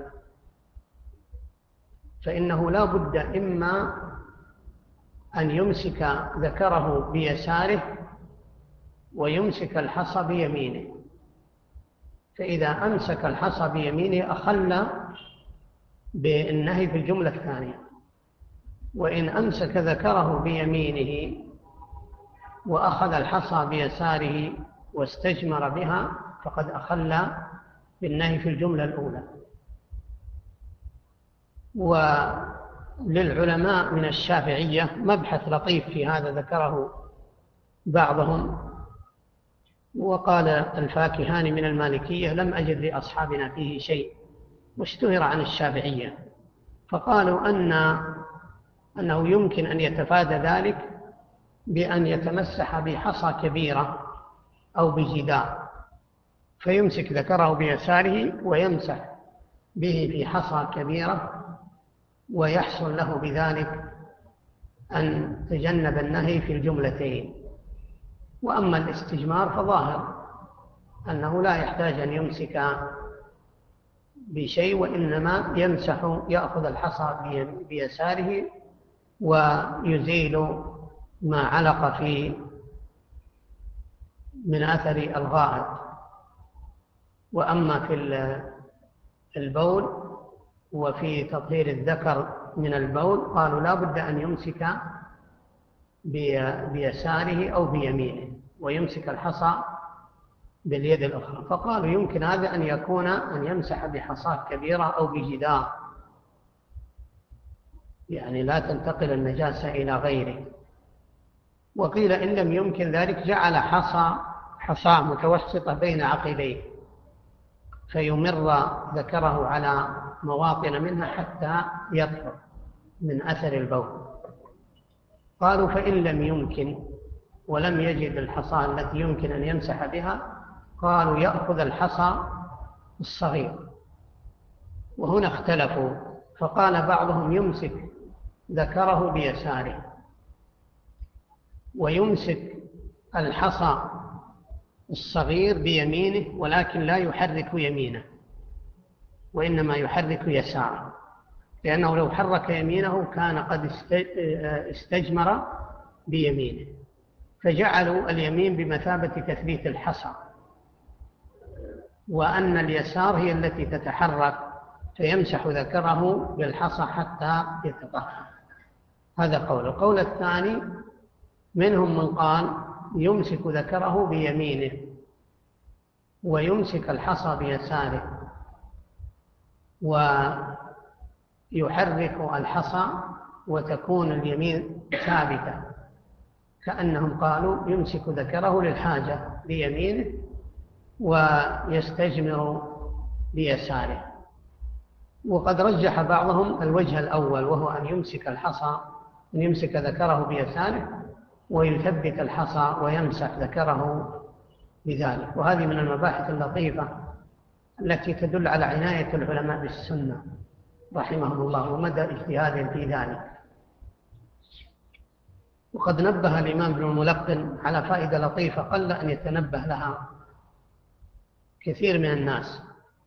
فإنه لا بد إما أن يمسك ذكره بيساره ويمسك الحصى بيمينه، فإذا أمسك الحصى بيمينه أخل بالنهي في الجملة الثانية، وإن أمسك ذكره بيمينه وأخذ الحصى بيساره واستجمر بها فقد أخل بالنهي في الجملة الأولى. وللعلماء من الشافعية مبحث لطيف في هذا ذكره بعضهم، وقال الفاكهاني من المالكية لم أجد لأصحابنا فيه شيء، واشتهر عن الشافعية، فقالوا أنه يمكن أن يتفادى ذلك بأن يتمسح بحصى كبيرة أو بجدار، فيمسك ذكره بيساره ويمسح به في حصى كبيرة، ويحصل له بذلك أن تجنب النهي في الجملتين. وأما الاستجمار فظاهر أنه لا يحتاج أن يمسك بشيء، وإنما يمسح، يأخذ الحصى بيساره ويزيل ما علق فيه من أثر الغائط. وأما في البول وفي تطهير الذكر من البول قالوا لا بد أن يمسك بيساره أو بيمينه ويمسك الحصى باليد الأخرى، فقالوا يمكن هذا أن يمسح بحصاة كبيرة أو بجدار، يعني لا تنتقل النجاسة إلى غيره. وقيل إن لم يمكن ذلك جعل حصاة متوسطة بين عقبيه فيمر ذكره على مواطن منها حتى يطهر من أثر البول. قالوا فإن لم يمكن ولم يجد الحصى التي يمكن أن يمسح بها قالوا يأخذ الحصى الصغير. وهنا اختلفوا، فقال بعضهم يمسك ذكره بيساره ويمسك الحصى الصغير بيمينه، ولكن لا يحرك يمينه وإنما يحرك يساره، لأنه لو حرك يمينه كان قد استجمر بيمينه، فجعلوا اليمين بمثابة تثبيت الحصى، وأن اليسار هي التي تتحرك فيمسح ذكره بالحصى حتى يتطهر. هذا قول. القول الثاني منهم من قال يمسك ذكره بيمينه ويمسك الحصى بيساره ويحرك الحصى وتكون اليمين ثابتة، كأنهم قالوا يمسك ذكره للحاجة بيمينه ويستجمر بيساره. وقد رجح بعضهم الوجه الأول، وهو أن يمسك الحصى، أن يمسك ذكره بيساره ويثبت الحصى ويمسح ذكره بذلك. وهذه من المباحث اللطيفة التي تدل على عناية العلماء بالسنة رحمهم الله ومدى اجتهادهم في ذلك. وقد نبه الإمام ابن الملقن على فائدة لطيفة قل أن يتنبه لها كثير من الناس.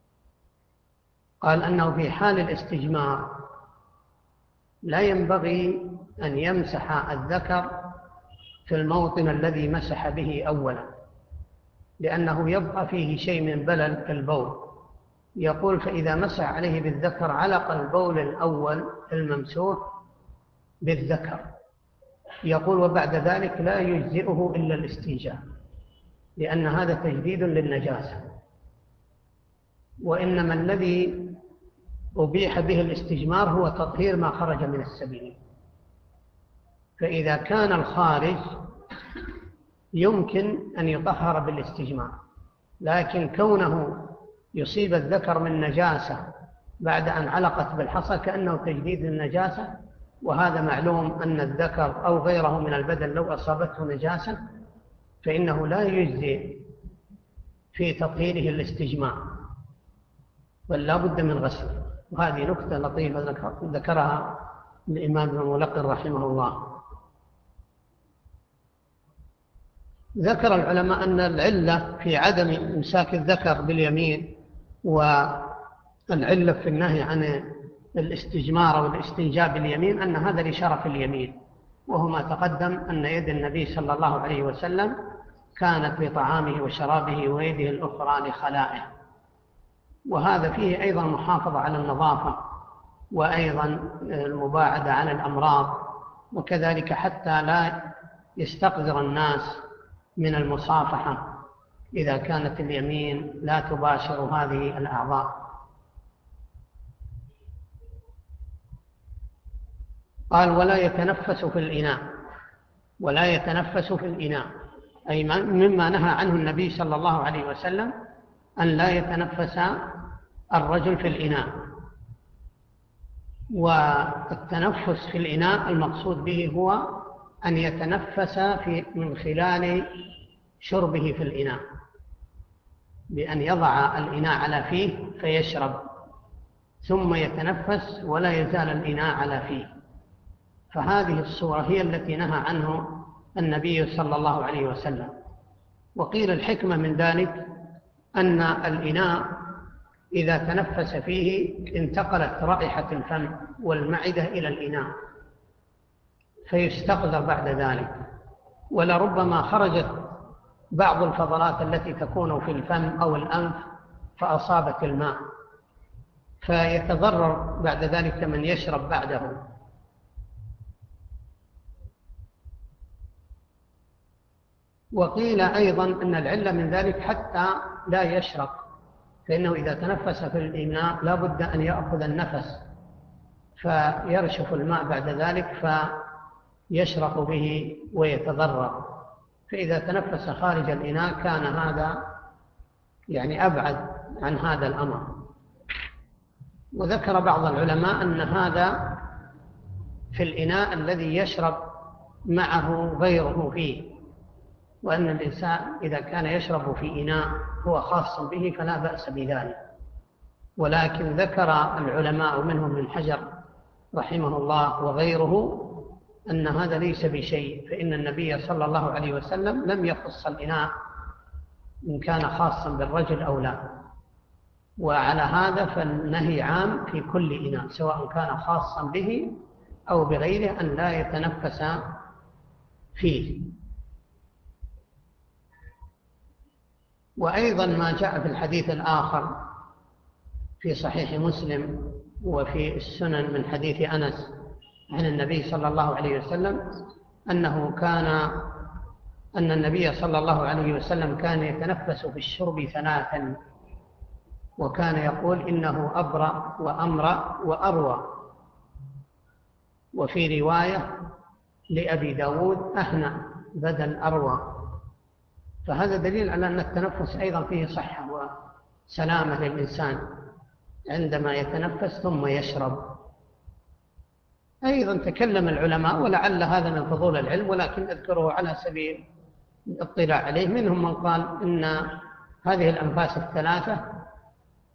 قال أنه في حال الاستجمار لا ينبغي أن يمسح الذكر في الموطن الذي مسح به أولا، لأنه يبقى فيه شيء من بلل البول. يقول: فإذا مسح عليه بالذكر علق البول الأول الممسوح بالذكر. يقول: وبعد ذلك لا يجزئه إلا الاستنجاء، لأن هذا تجديد للنجاسة، وإنما الذي أبيح به الاستجمار هو تطهير ما خرج من السبيل. فإذا كان الخارج يمكن أن يطهر بالاستجمار، لكن كونه يصيب الذكر من نجاسة بعد أن علقت بالحصى كأنه تجديد للنجاسة، وهذا معلوم أن الذكر أو غيره من البدن لو أصابته نجاسة فإنه لا يجزي في تطهيره الاستجمار، بل لا بد من غسله. وهذه نكتة لطيفة ذكرها الإمام ابن الملقن رحمه الله. ذكر العلماء أن العلة في عدم إمساك الذكر باليمين والعلة في النهي عن الاستجمار والاستنجاء باليمين أن هذا لشرف اليمين، وهو ما تقدم أن يد النبي صلى الله عليه وسلم كانت لطعامه وشرابه ويده الأخرى لخلائه، وهذا فيه أيضا محافظة على النظافة وأيضا المباعدة عن الأمراض، وكذلك حتى لا يستقذر الناس من المصافحة إذا كانت اليمين لا تباشر هذه الأعضاء. قال: ولا يتنفس في الإناء. ولا يتنفس في الإناء أي مما نهى عنه النبي صلى الله عليه وسلم أن لا يتنفس الرجل في الإناء. والتنفس في الإناء المقصود به هو أن يتنفس من خلال شربه في الإناء، بأن يضع الإناء على فيه فيشرب ثم يتنفس ولا يزال الإناء على فيه. فهذه الصورة هي التي نهى عنه النبي صلى الله عليه وسلم. وقيل الحكمة من ذلك أن الإناء إذا تنفس فيه انتقلت رائحة الفم والمعدة إلى الإناء فيستقذر بعد ذلك، ولربما خرجت بعض الفضلات التي تكون في الفم أو الأنف فأصابت الماء فيتضرر بعد ذلك من يشرب بعده. وقيل أيضا أن العلة من ذلك حتى لا يشرق، فإنه إذا تنفس في الإناء لا بد أن يأخذ النفس فيرشف الماء بعد ذلك فيشرق به ويتضرر، فإذا تنفس خارج الإناء كان هذا أبعد عن هذا الأمر. وذكر بعض العلماء أن هذا في الإناء الذي يشرب معه غيره فيه، وأن الإنسان إذا كان يشرب في إناء هو خاص به فلا بأس بذلك. ولكن ذكر العلماء منهم ابن حجر رحمه الله وغيره أن هذا ليس بشيء، فإن النبي صلى الله عليه وسلم لم يخص الإناء إن كان خاصا بالرجل أو لا، وعلى هذا فالنهي عام في كل إناء سواء كان خاصا به أو بغيره أن لا يتنفس فيه. وأيضا ما جاء في الحديث الآخر في صحيح مسلم وفي السنن من حديث أنس عن النبي صلى الله عليه وسلم أن النبي صلى الله عليه وسلم كان يتنفس في الشرب 3، وكان يقول: إنه أبرأ وأمرأ وأروى. وفي رواية لأبي داود: أهنأ بدل أروى. فهذا دليل على أن التنفس أيضا فيه صحة وسلامة للإنسان عندما يتنفس ثم يشرب. أيضا تكلم العلماء، ولعل هذا من فضول العلم ولكن أذكره على سبيل الاطلاع عليه. منهم من قال إن هذه الأنفاس الثلاثة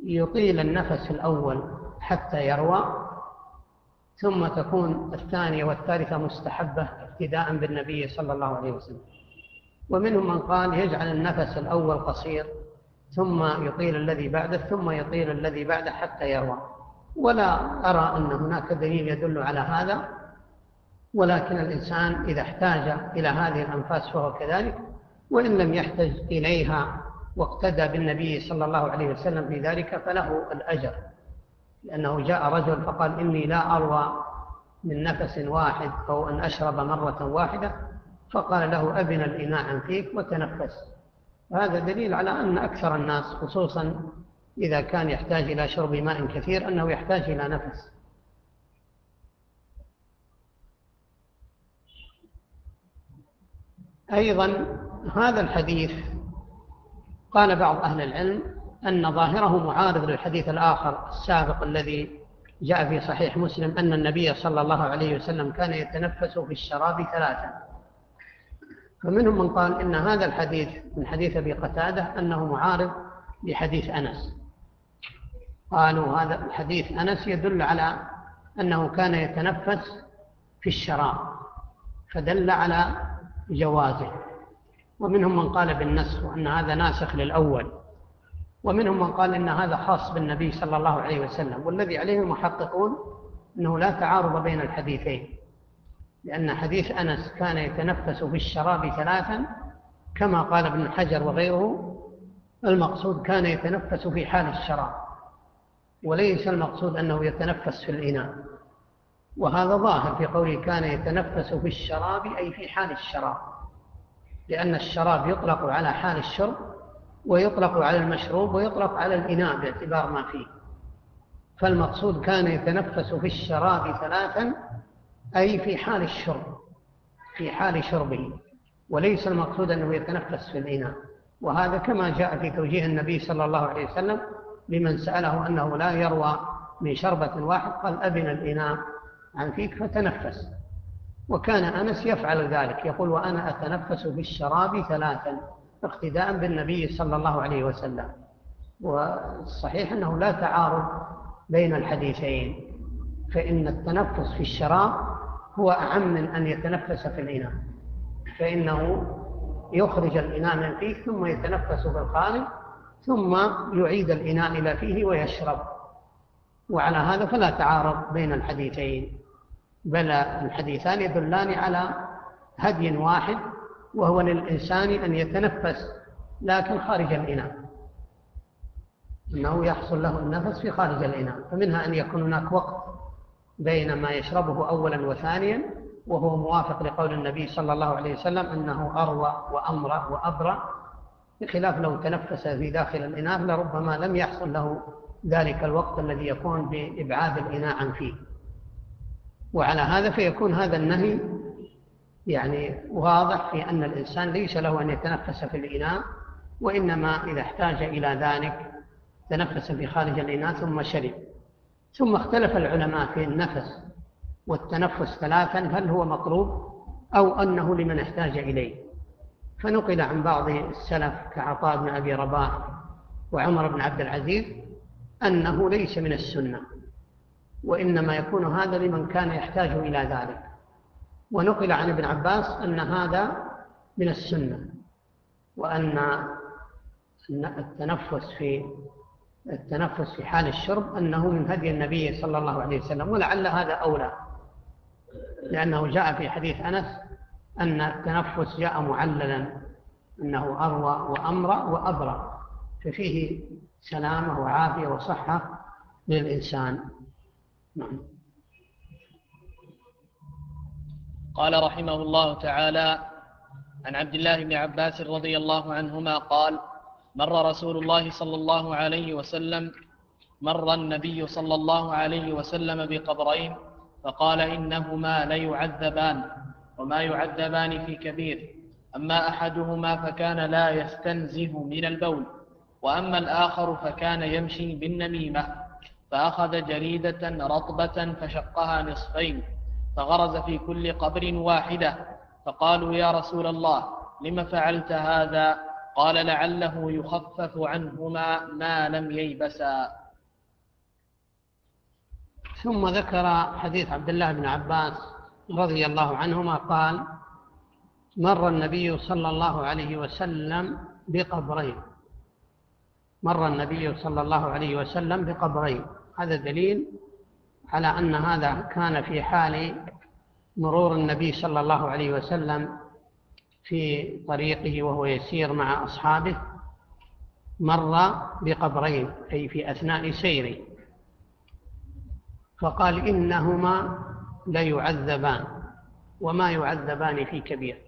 يطيل النفس الأول حتى يروى، ثم تكون الثانية والثالثة مستحبة اقتداء بالنبي صلى الله عليه وسلم. ومنهم من قال يجعل النفس الأول قصير ثم يطيل الذي بعده ثم يطيل الذي بعده حتى يروى، ولا أرى أن هناك دليل يدل على هذا، ولكن الإنسان إذا احتاج إلى هذه الأنفاس فهو كذلك، وإن لم يحتج إليها واقتدى بالنبي صلى الله عليه وسلم في ذلك فله الأجر، لأنه جاء رجل فقال إني لا أروى من نفس واحد أو أن أشرب مرة واحدة، فقال له أبن الإناء عن فيك وتنفس. هذا دليل على أن أكثر الناس خصوصا إذا كان يحتاج إلى شرب ماء كثير أنه يحتاج إلى نفس. أيضا هذا الحديث قال بعض أهل العلم أن ظاهره معارض للحديث الآخر السابق الذي جاء في صحيح مسلم أن النبي صلى الله عليه وسلم كان يتنفس في الشراب 3. فمنهم من قال إن هذا الحديث من حديث أبي قتادة أنه معارض لحديث أنس. قالوا هذا الحديث أنس يدل على أنه كان يتنفس في الشراب فدل على جوازه. ومنهم من قال بالنسخ وأن هذا ناسخ للأول، ومنهم من قال إن هذا خاص بالنبي صلى الله عليه وسلم. والذي عليه المحققون أنه لا تعارض بين الحديثين، لأن حديث أنس كان يتنفس في الشراب 3 كما قال ابن حجر وغيره، المقصود كان يتنفس في حال الشراب، وليس المقصود أنه يتنفس في الإناء. وهذا ظاهر في قوله كان يتنفس في الشراب أي في حال الشراب، لأن الشراب يطلق على حال الشرب ويطلق على المشروب ويطلق على الإناء باعتبار ما فيه. فالمقصود كان يتنفس في الشراب 3 أي في حال الشرب، في حال شربه، وليس المقصود أنه يتنفس في الإناء. وهذا كما جاء في توجيه النبي صلى الله عليه وسلم لمن سأله أنه لا يروى من شربة واحد قال أبن الإناء عن فيك فتنفس. وكان أنس يفعل ذلك، يقول وأنا أتنفس في الشراب 3 اقتداء بالنبي صلى الله عليه وسلم. والصحيح أنه لا تعارض بين الحديثين، فإن التنفس في الشراب هو أعم من أن يتنفس في الإناء، فإنه يخرج الإناء من فيه ثم يتنفس في الخارج ثم يعيد الإناء إلى فيه ويشرب. وعلى هذا فلا تعارض بين الحديثين، بل الحديثان يدلان على هدي واحد، وهو للإنسان أن يتنفس لكن خارج الإناء، أنه يحصل له النفس في خارج الإناء. فمنها أن يكون هناك وقت بين ما يشربه أولا وثانيا، وهو موافق لقول النبي صلى الله عليه وسلم أنه أروى وأمرى وأبرى، بخلاف لو تنفس في داخل الإناء لربما لم يحصل له ذلك الوقت الذي يكون بإبعاد الإناء عن فيه. وعلى هذا فيكون هذا النهي يعني واضح في أن الإنسان ليس له أن يتنفس في الإناء، وإنما إذا احتاج إلى ذلك تنفس في خارج الإناء ثم شرب. ثم اختلف العلماء في النفس والتنفس 3 هل هو مطلوب أو أنه لمن احتاج إليه. فنقل عن بعض السلف كعطاء بن أبي رباح وعمر بن عبد العزيز أنه ليس من السنة، وإنما يكون هذا لمن كان يحتاج إلى ذلك. ونقل عن ابن عباس أن هذا من السنة، وأن التنفس في حال الشرب أنه من هدي النبي صلى الله عليه وسلم. ولعل هذا أولى، لأنه جاء في حديث أنس أن التنفس جاء معللا أنه أروى وأمرى وأبرى، ففيه سلامة وعافية وصحة للإنسان. نعم. قال رحمه الله تعالى: عن عبد الله بن عباس رضي الله عنهما قال: مر النبي صلى الله عليه وسلم بقبرين فقال: إنهما ليعذبان وما يعذبان في كبير، أما أحدهما فكان لا يستنزه من البول، وأما الآخر فكان يمشي بالنميمة، فأخذ جريدة رطبة فشقها نصفين فغرز في كل قبر واحدة، فقالوا: يا رسول الله، لم فعلت هذا؟ قال لعله يخفف عنهما ما لم ييبسا. ثم ذكر حديث عبد الله بن عباس رضي الله عنهما قال: مر النبي صلى الله عليه وسلم بقبرين. مر النبي صلى الله عليه وسلم بقبرين. هذا دليل على أن هذا كان في حال مرور النبي صلى الله عليه وسلم في طريقه وهو يسير مع أصحابه، مر بقبرين أي في أثناء سيره، فقال: إنهما ليعذبان وما يعذبان في كبير.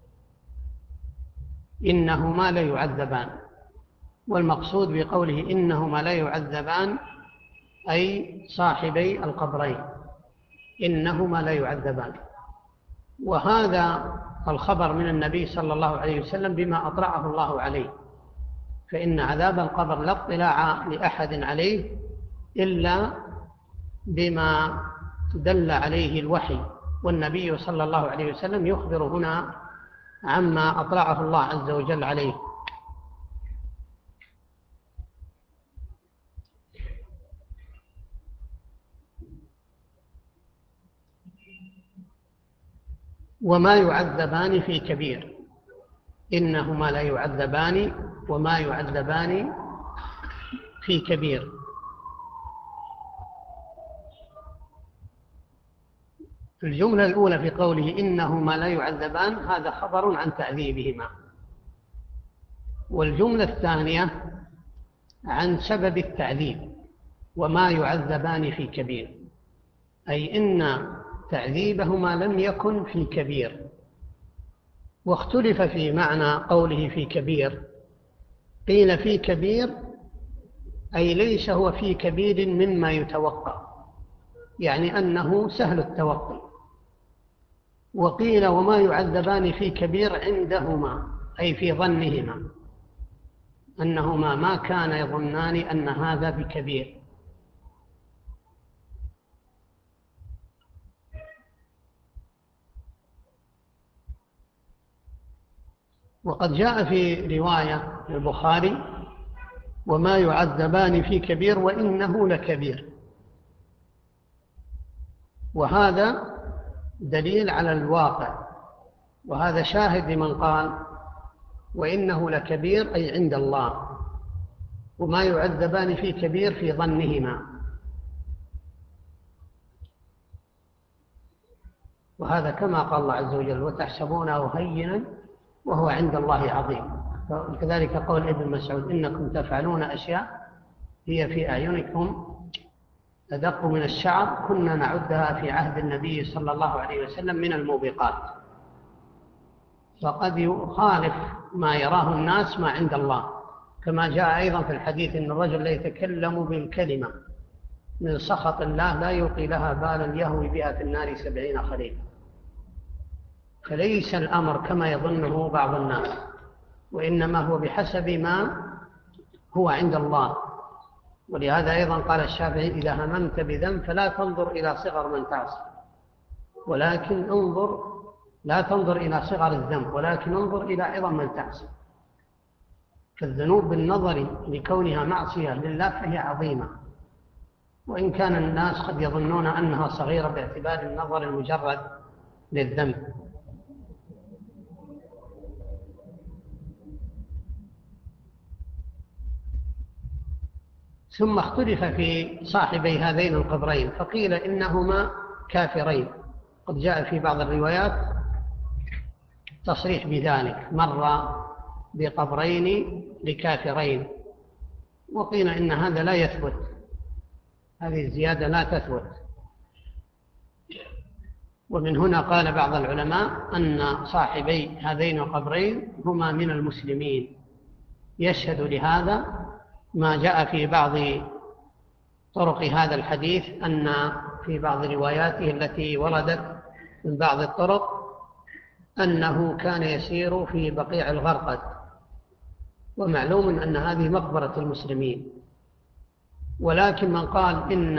إنهما ليعذبان، والمقصود بقوله إنهما لا يعذبان أي صاحبي القبرين، إنهما لا يعذبان. وهذا الخبر من النبي صلى الله عليه وسلم بما أطلعه الله عليه، فإن عذاب القبر لا اطلاع لأحد عليه إلا بما دل عليه الوحي، والنبي صلى الله عليه وسلم يخبر هنا عما أطلعه الله عز وجل عليه. وما يعذبان في كبير، إنهما لا يعذبان وما يعذبان في كبير. الجملة الأولى في قوله إنهما لا يعذبان هذا خبر عن تعذيبهما، والجملة الثانية عن سبب التعذيب، وما يعذبان في كبير، أي إن تعذيبهما لم يكن في كبير. واختلف في معنى قوله في كبير، قيل في كبير أي ليس هو في كبير مما يتوقع، يعني أنه سهل التوقي. وقيل وما يعذبان في كبير عندهما أي في ظنهما، أنهما ما كان يظنان أن هذا بكبير. وقد جاء في رواية البخاري وما يعذبان في كبير وإنه لكبير، وهذا دليل على الواقع، وهذا شاهد لمن قال وإنه لكبير أي عند الله، وما يعذبان في كبير في ظنهما، وهذا كما قال الله عز وجل وتحسبونه هينا وهو عند الله عظيم. وكذلك قول ابن مسعود إنكم تفعلون أشياء هي في أعينكم أدق من الشعر كنا نعدها في عهد النبي صلى الله عليه وسلم من الموبقات. فقد يخالف ما يراه الناس ما عند الله، كما جاء أيضا في الحديث إن الرجل لا يتكلم بالكلمة من سخط الله لا يلقي لها بالا يهوي بها في النار 70 خريفا. فليس الأمر كما يظنه بعض الناس، وإنما هو بحسب ما هو عند الله. ولهذا أيضا قال الشافعي إذا هممت بذنب فلا تنظر إلى صغر من تعصي، ولكن لا تنظر إلى صغر الذنب، ولكن انظر إلى عظم من تعصي. فالذنوب بالنظر لكونها معصية لله فهي عظيمة، وإن كان الناس قد يظنون أنها صغيرة باعتبار النظر المجرد للذنب. ثم اختلف في صاحبي هذين القبرين، فقيل إنهما كافرين، قد جاء في بعض الروايات تصريح بذلك، مر بقبرين لكافرين، وقيل إن هذا لا يثبت، هذه الزيادة لا تثبت. ومن هنا قال بعض العلماء أن صاحبي هذين القبرين هما من المسلمين. يشهد لهذا ما جاء في بعض طرق هذا الحديث أن في بعض رواياته التي وردت من بعض الطرق أنه كان يسير في بقيع الغرقد، ومعلوم أن هذه مقبرة المسلمين. ولكن من قال إن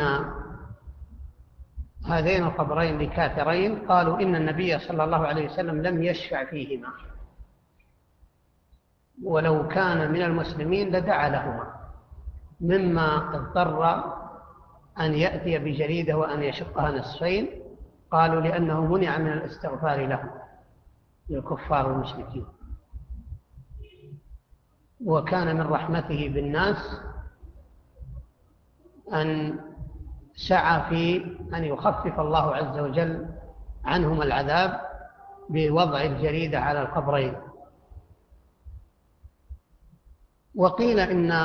هذين القبرين لكافرين قالوا إن النبي صلى الله عليه وسلم لم يشفع فيهما، ولو كان من المسلمين لدعا لهما، مما اضطر أن يأتي بجريدة وأن يشقها نصفين. قالوا لأنه منع من الاستغفار لهم، للكفار والمشركين. وكان من رحمته بالناس أن سعى في أن يخفف الله عز وجل عنهم العذاب بوضع الجريدة على القبرين. وقيل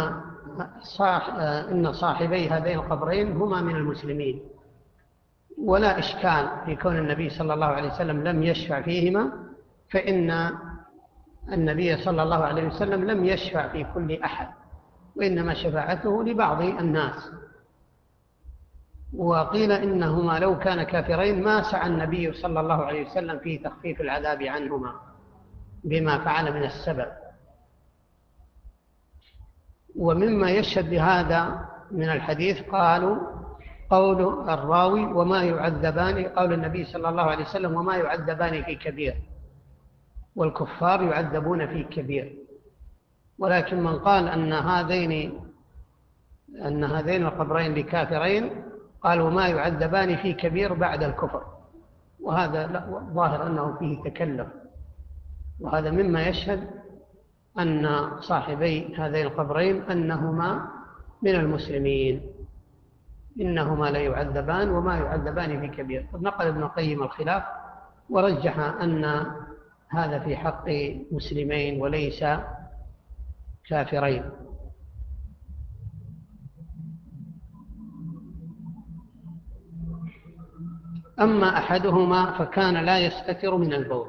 إن صاحبي هذين القبرين هما من المسلمين، ولا إشكال في كون النبي صلى الله عليه وسلم لم يشفع فيهما، فإن النبي صلى الله عليه وسلم لم يشفع في كل أحد، وإنما شفاعته لبعض الناس. وقيل إنهما لو كان كافرين ما سعى النبي صلى الله عليه وسلم في تخفيف العذاب عنهما بما فعل من السبب. ومما يشهد بهذا من الحديث قالوا قول الراوي وما يعذبان، قول النبي صلى الله عليه وسلم وما يعذبان في كبير، والكفار يعذبون في كبير. ولكن من قال أن هذين القبرين لكافرين قالوا ما يعذبان في كبير بعد الكفر، وهذا ظاهر أنه فيه تكلف. وهذا مما يشهد أن صاحبي هذين القبرين أنهما من المسلمين، إنهما لا يعذبان وما يعذبان في كبير. نقل ابن القيم الخلاف ورجح أن هذا في حق مسلمين وليس كافرين. أما أحدهما فكان لا يستتر من البول،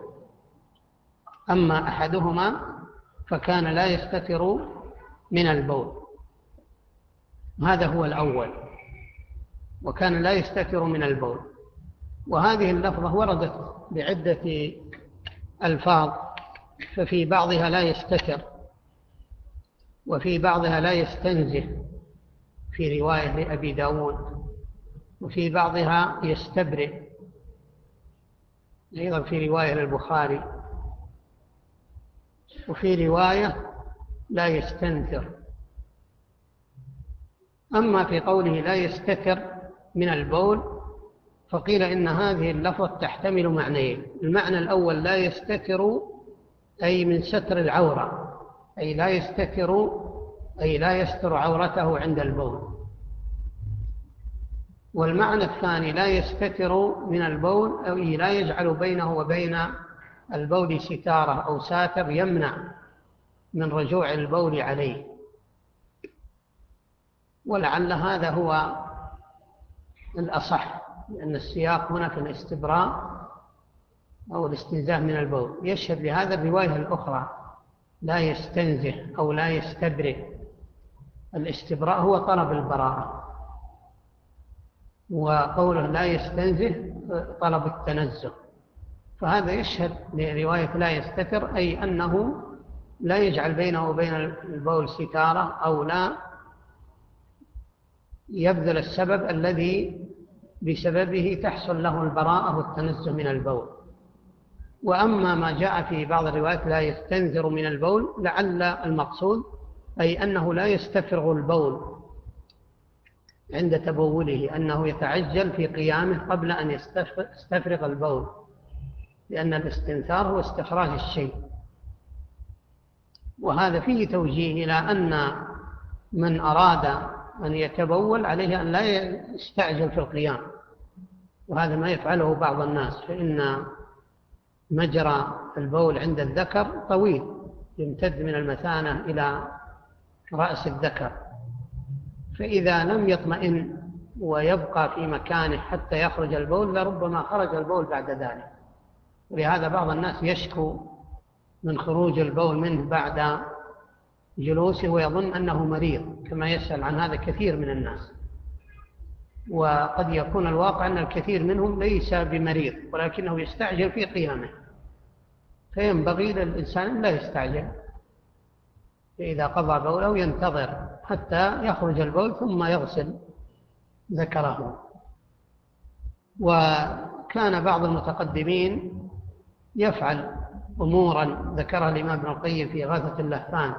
من البول، هذا هو الأول، وكان لا يستتر من البول. وهذه اللفظة وردت بعدة ألفاظ، ففي بعضها لا يستتر، وفي بعضها لا يستنزه في رواية لأبي داود، وفي بعضها يستبرئ أيضا في رواية للبخاري، وفي رواية لا يستنثر. أما في قوله لا يستتر من البول فقيل إن هذه اللفظة تحتمل معنيين. المعنى الأول لا يستتر أي من ستر العورة، أي لا يستر عورته عند البول. والمعنى الثاني لا يستتر من البول أي لا يجعل بينه وبين البول ستارة أو ساتر يمنع من رجوع البول عليه. ولعل هذا هو الأصح، لأن السياق هنا في الاستبراء أو الاستنزاه من البول. يشهد لهذا الرواية الأخرى لا يستنزه أو لا يستبرئ. الاستبراء هو طلب البراءة، وقوله لا يستنزه طلب التنزه. فهذا يشهد لرواية لا يستتر أي أنه لا يجعل بينه وبين البول ستارة، أو لا يبذل السبب الذي بسببه تحصل له البراءة والتنزه من البول. وأما ما جاء في بعض الروايات لا يستنزر من البول، لعل المقصود أي أنه لا يستفرغ البول عند تبوله، أنه يتعجل في قيامه قبل أن يستفرغ البول، لأن الاستنثار هو استخراج الشيء. وهذا فيه توجيه إلى أن من أراد أن يتبول عليه أن لا يستعجل في القيام، وهذا ما يفعله بعض الناس، فإن مجرى البول عند الذكر طويل يمتد من المثانة إلى رأس الذكر، فإذا لم يطمئن ويبقى في مكانه حتى يخرج البول لربما خرج البول بعد ذلك. ولهذا بعض الناس يشكو من خروج البول منه بعد جلوسه ويظن أنه مريض، كما يسأل عن هذا كثير من الناس. وقد يكون الواقع أن الكثير منهم ليس بمريض ولكنه يستعجل في قيامه، فينبغي للإنسان أن لا يستعجل، فإذا قضى بوله ينتظر حتى يخرج البول ثم يغسل ذكره. وكان بعض المتقدمين يفعل أمورا ذكرها الإمام ابن القيم في إغاثة اللهفان،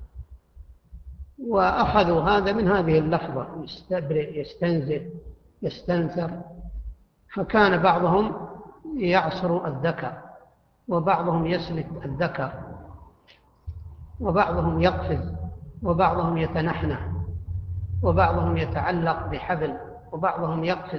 وأخذوا هذا من هذه اللفظة: يستبرئ، يستنزه، يستنثر. فكان بعضهم يعصر الذكر، وبعضهم يسلك الذكر، وبعضهم يقفز، وبعضهم يتنحنح، وبعضهم يتعلق بحبل، وبعضهم يقفز.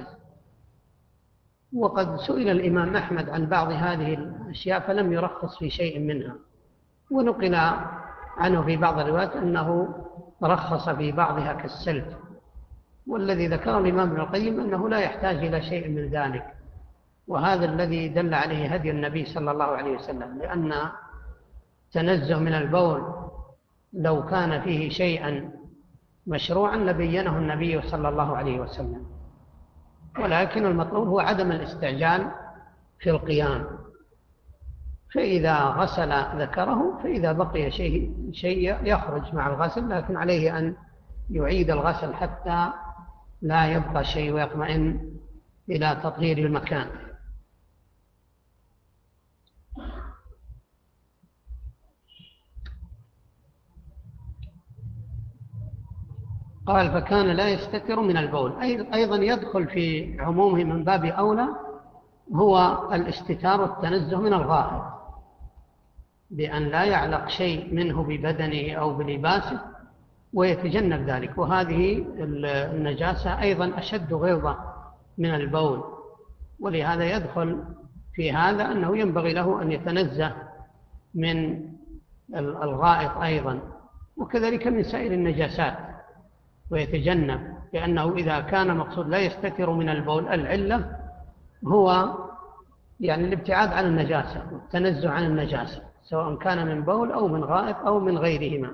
وقد سئل الإمام أحمد عن بعض هذه الأشياء فلم يرخص في شيء منها، ونقل عنه في بعض الروايات أنه رخص في بعضها كالسلك. والذي ذكره الإمام ابن القيم أنه لا يحتاج إلى شيء من ذلك، وهذا الذي دل عليه هدي النبي صلى الله عليه وسلم، لأن التنزه من البول لو كان فيه شيئا مشروعا لبينه النبي صلى الله عليه وسلم، ولكن المطلوب هو عدم الاستعجال في القيام. فإذا غسل ذكره، فإذا بقي شيء يخرج مع الغسل، لكن عليه أن يعيد الغسل حتى لا يبقى شيء ويطمئن إلى تطهير المكان. قال: فكان لا يستتر من البول. أيضا يدخل في عمومه من باب أولى هو الاستتار والتنزه من الغائط، بأن لا يعلق شيء منه ببدنه أو بلباسه ويتجنب ذلك. وهذه النجاسة أيضا أشد غلظة من البول، ولهذا يدخل في هذا أنه ينبغي له أن يتنزه من الغائط أيضا، وكذلك من سائر النجاسات ويتجنب، لأنه إذا كان مقصود لا يستتر من البول، العلة هو يعني الابتعاد عن النجاسة والتنزه عن النجاسة، سواء كان من بول أو من غائط أو من غيرهما.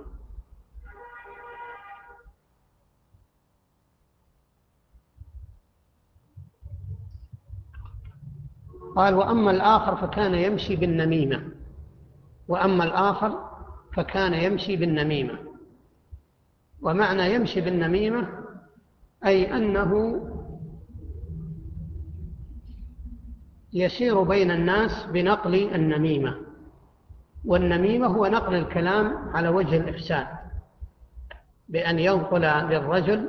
قال: وأما الآخر فكان يمشي بالنميمة. وأما الآخر فكان يمشي بالنميمة. ومعنى يمشي بالنميمة أي أنه يسير بين الناس بنقل النميمة. والنميمة هو نقل الكلام على وجه الإفساد، بأن ينقل للرجل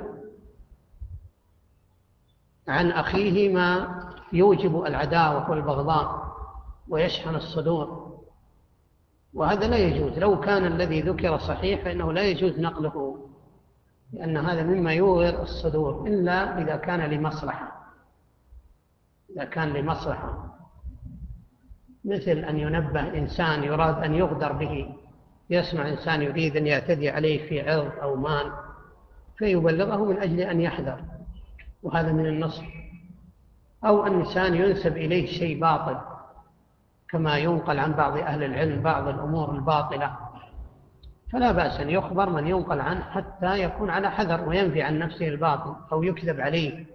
عن أخيه ما يوجب العداوة والبغضاء ويشحن الصدور، وهذا لا يجوز. لو كان الذي ذكر صحيح فإنه لا يجوز نقله، لأن هذا مما يوغر الصدور، إلا إذا كان لمصلحة. إذا كان لمصلحة، مثل أن ينبه إنسان يراد أن يغدر به، يسمع إنسان يريد أن يعتدي عليه في عرض أو مال فيبلغه من أجل أن يحذر، وهذا من النصح. أو إنسان ينسب إليه شيء باطل، كما ينقل عن بعض أهل العلم بعض الأمور الباطلة، فلا بأس أن يخبر من ينقل عنه حتى يكون على حذر وينفي عن نفسه الباطل أو يكذب عليه.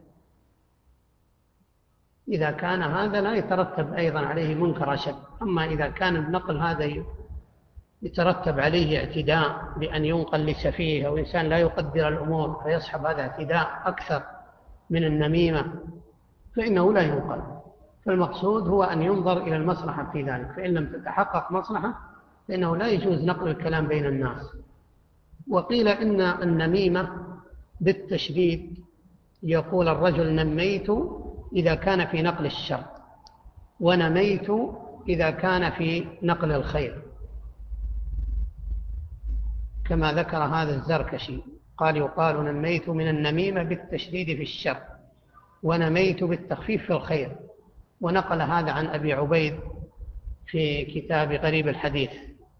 إذا كان هذا لا يترتب أيضا عليه منكر أشد. أما إذا كان النقل هذا يترتب عليه اعتداء بأن ينقل لسفيه أو إنسان لا يقدر الأمور فيصحب هذا اعتداء أكثر من النميمة، فإنه لا ينقل. فالمقصود هو أن ينظر إلى المصلحة في ذلك، فإن لم تتحقق مصلحة فإنه لا يجوز نقل الكلام بين الناس. وقيل إن النميمة بالتشديد، يقول الرجل: نميت إذا كان في نقل الشر، ونميت إذا كان في نقل الخير، كما ذكر هذا الزركشي. قال: يقال نميت من النميمة بالتشديد في الشر، ونميت بالتخفيف في الخير. ونقل هذا عن أبي عبيد في كتاب غريب الحديث.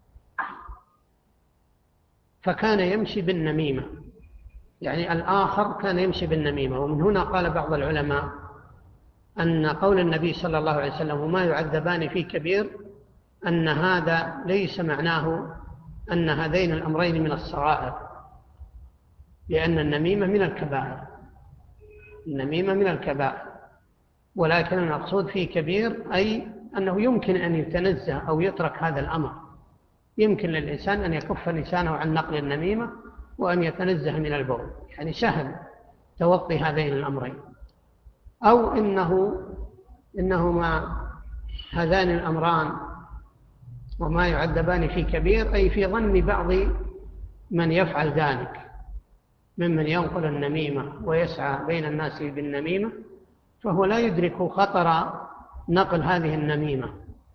فكان يمشي بالنميمة، يعني الآخر كان يمشي بالنميمة. ومن هنا قال بعض العلماء أن قول النبي صلى الله عليه وسلم: وما يعذبان في كبير، أن هذا ليس معناه أن هذين الأمرين من الصغائر، لأن النميمة من الكبائر، النميمة من الكبائر، ولكن المقصود في كبير أي أنه يمكن أن يتنزه أو يترك هذا الأمر. يمكن للإنسان أن يكف لسانه عن نقل النميمة وأن يتنزه من البول، يعني سهل توقي هذين الأمرين. أو إنهما هذان الأمران وما يعذبان في كبير، أي في ظن بعض من يفعل ذلك ممن ينقل النميمة ويسعى بين الناس بالنميمة، فهو لا يدرك خطر نقل هذه النميمة.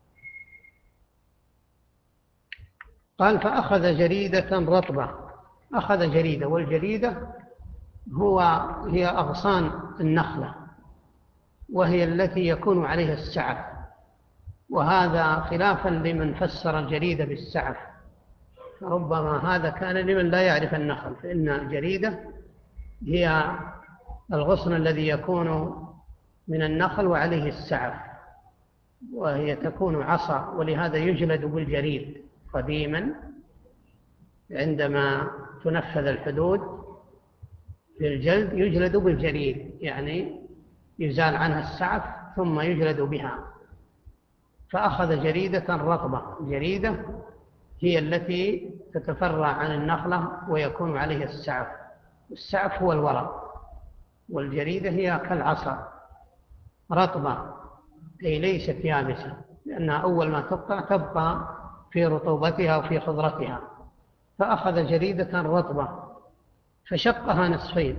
قال فأخذ جريدة رطبة. أخذ جريدة، والجريدة هي أغصان النخلة، وهي التي يكون عليها السعف، وهذا خلافا لمن فسر الجريدة بالسعف، ربما هذا كان لمن لا يعرف النخل، فإن الجريدة هي الغصن الذي يكون من النخل وعليه السعف، وهي تكون عصا، ولهذا يجلد بالجريد قديما عندما تنفذ الحدود في الجلد، يجلد بالجريد، يعني يزال عنها السعف ثم يجلد بها. فأخذ جريدة رطبة. الجريدة هي التي تتفرع عن النخلة ويكون عليها السعف، السعف هو الورق، والجريدة هي كالعصا رطبة، أي ليست يابسة، لأنها أول ما تبقى في رطوبتها وفي خضرتها. فأخذ جريدة رطبة فشقها نصفين،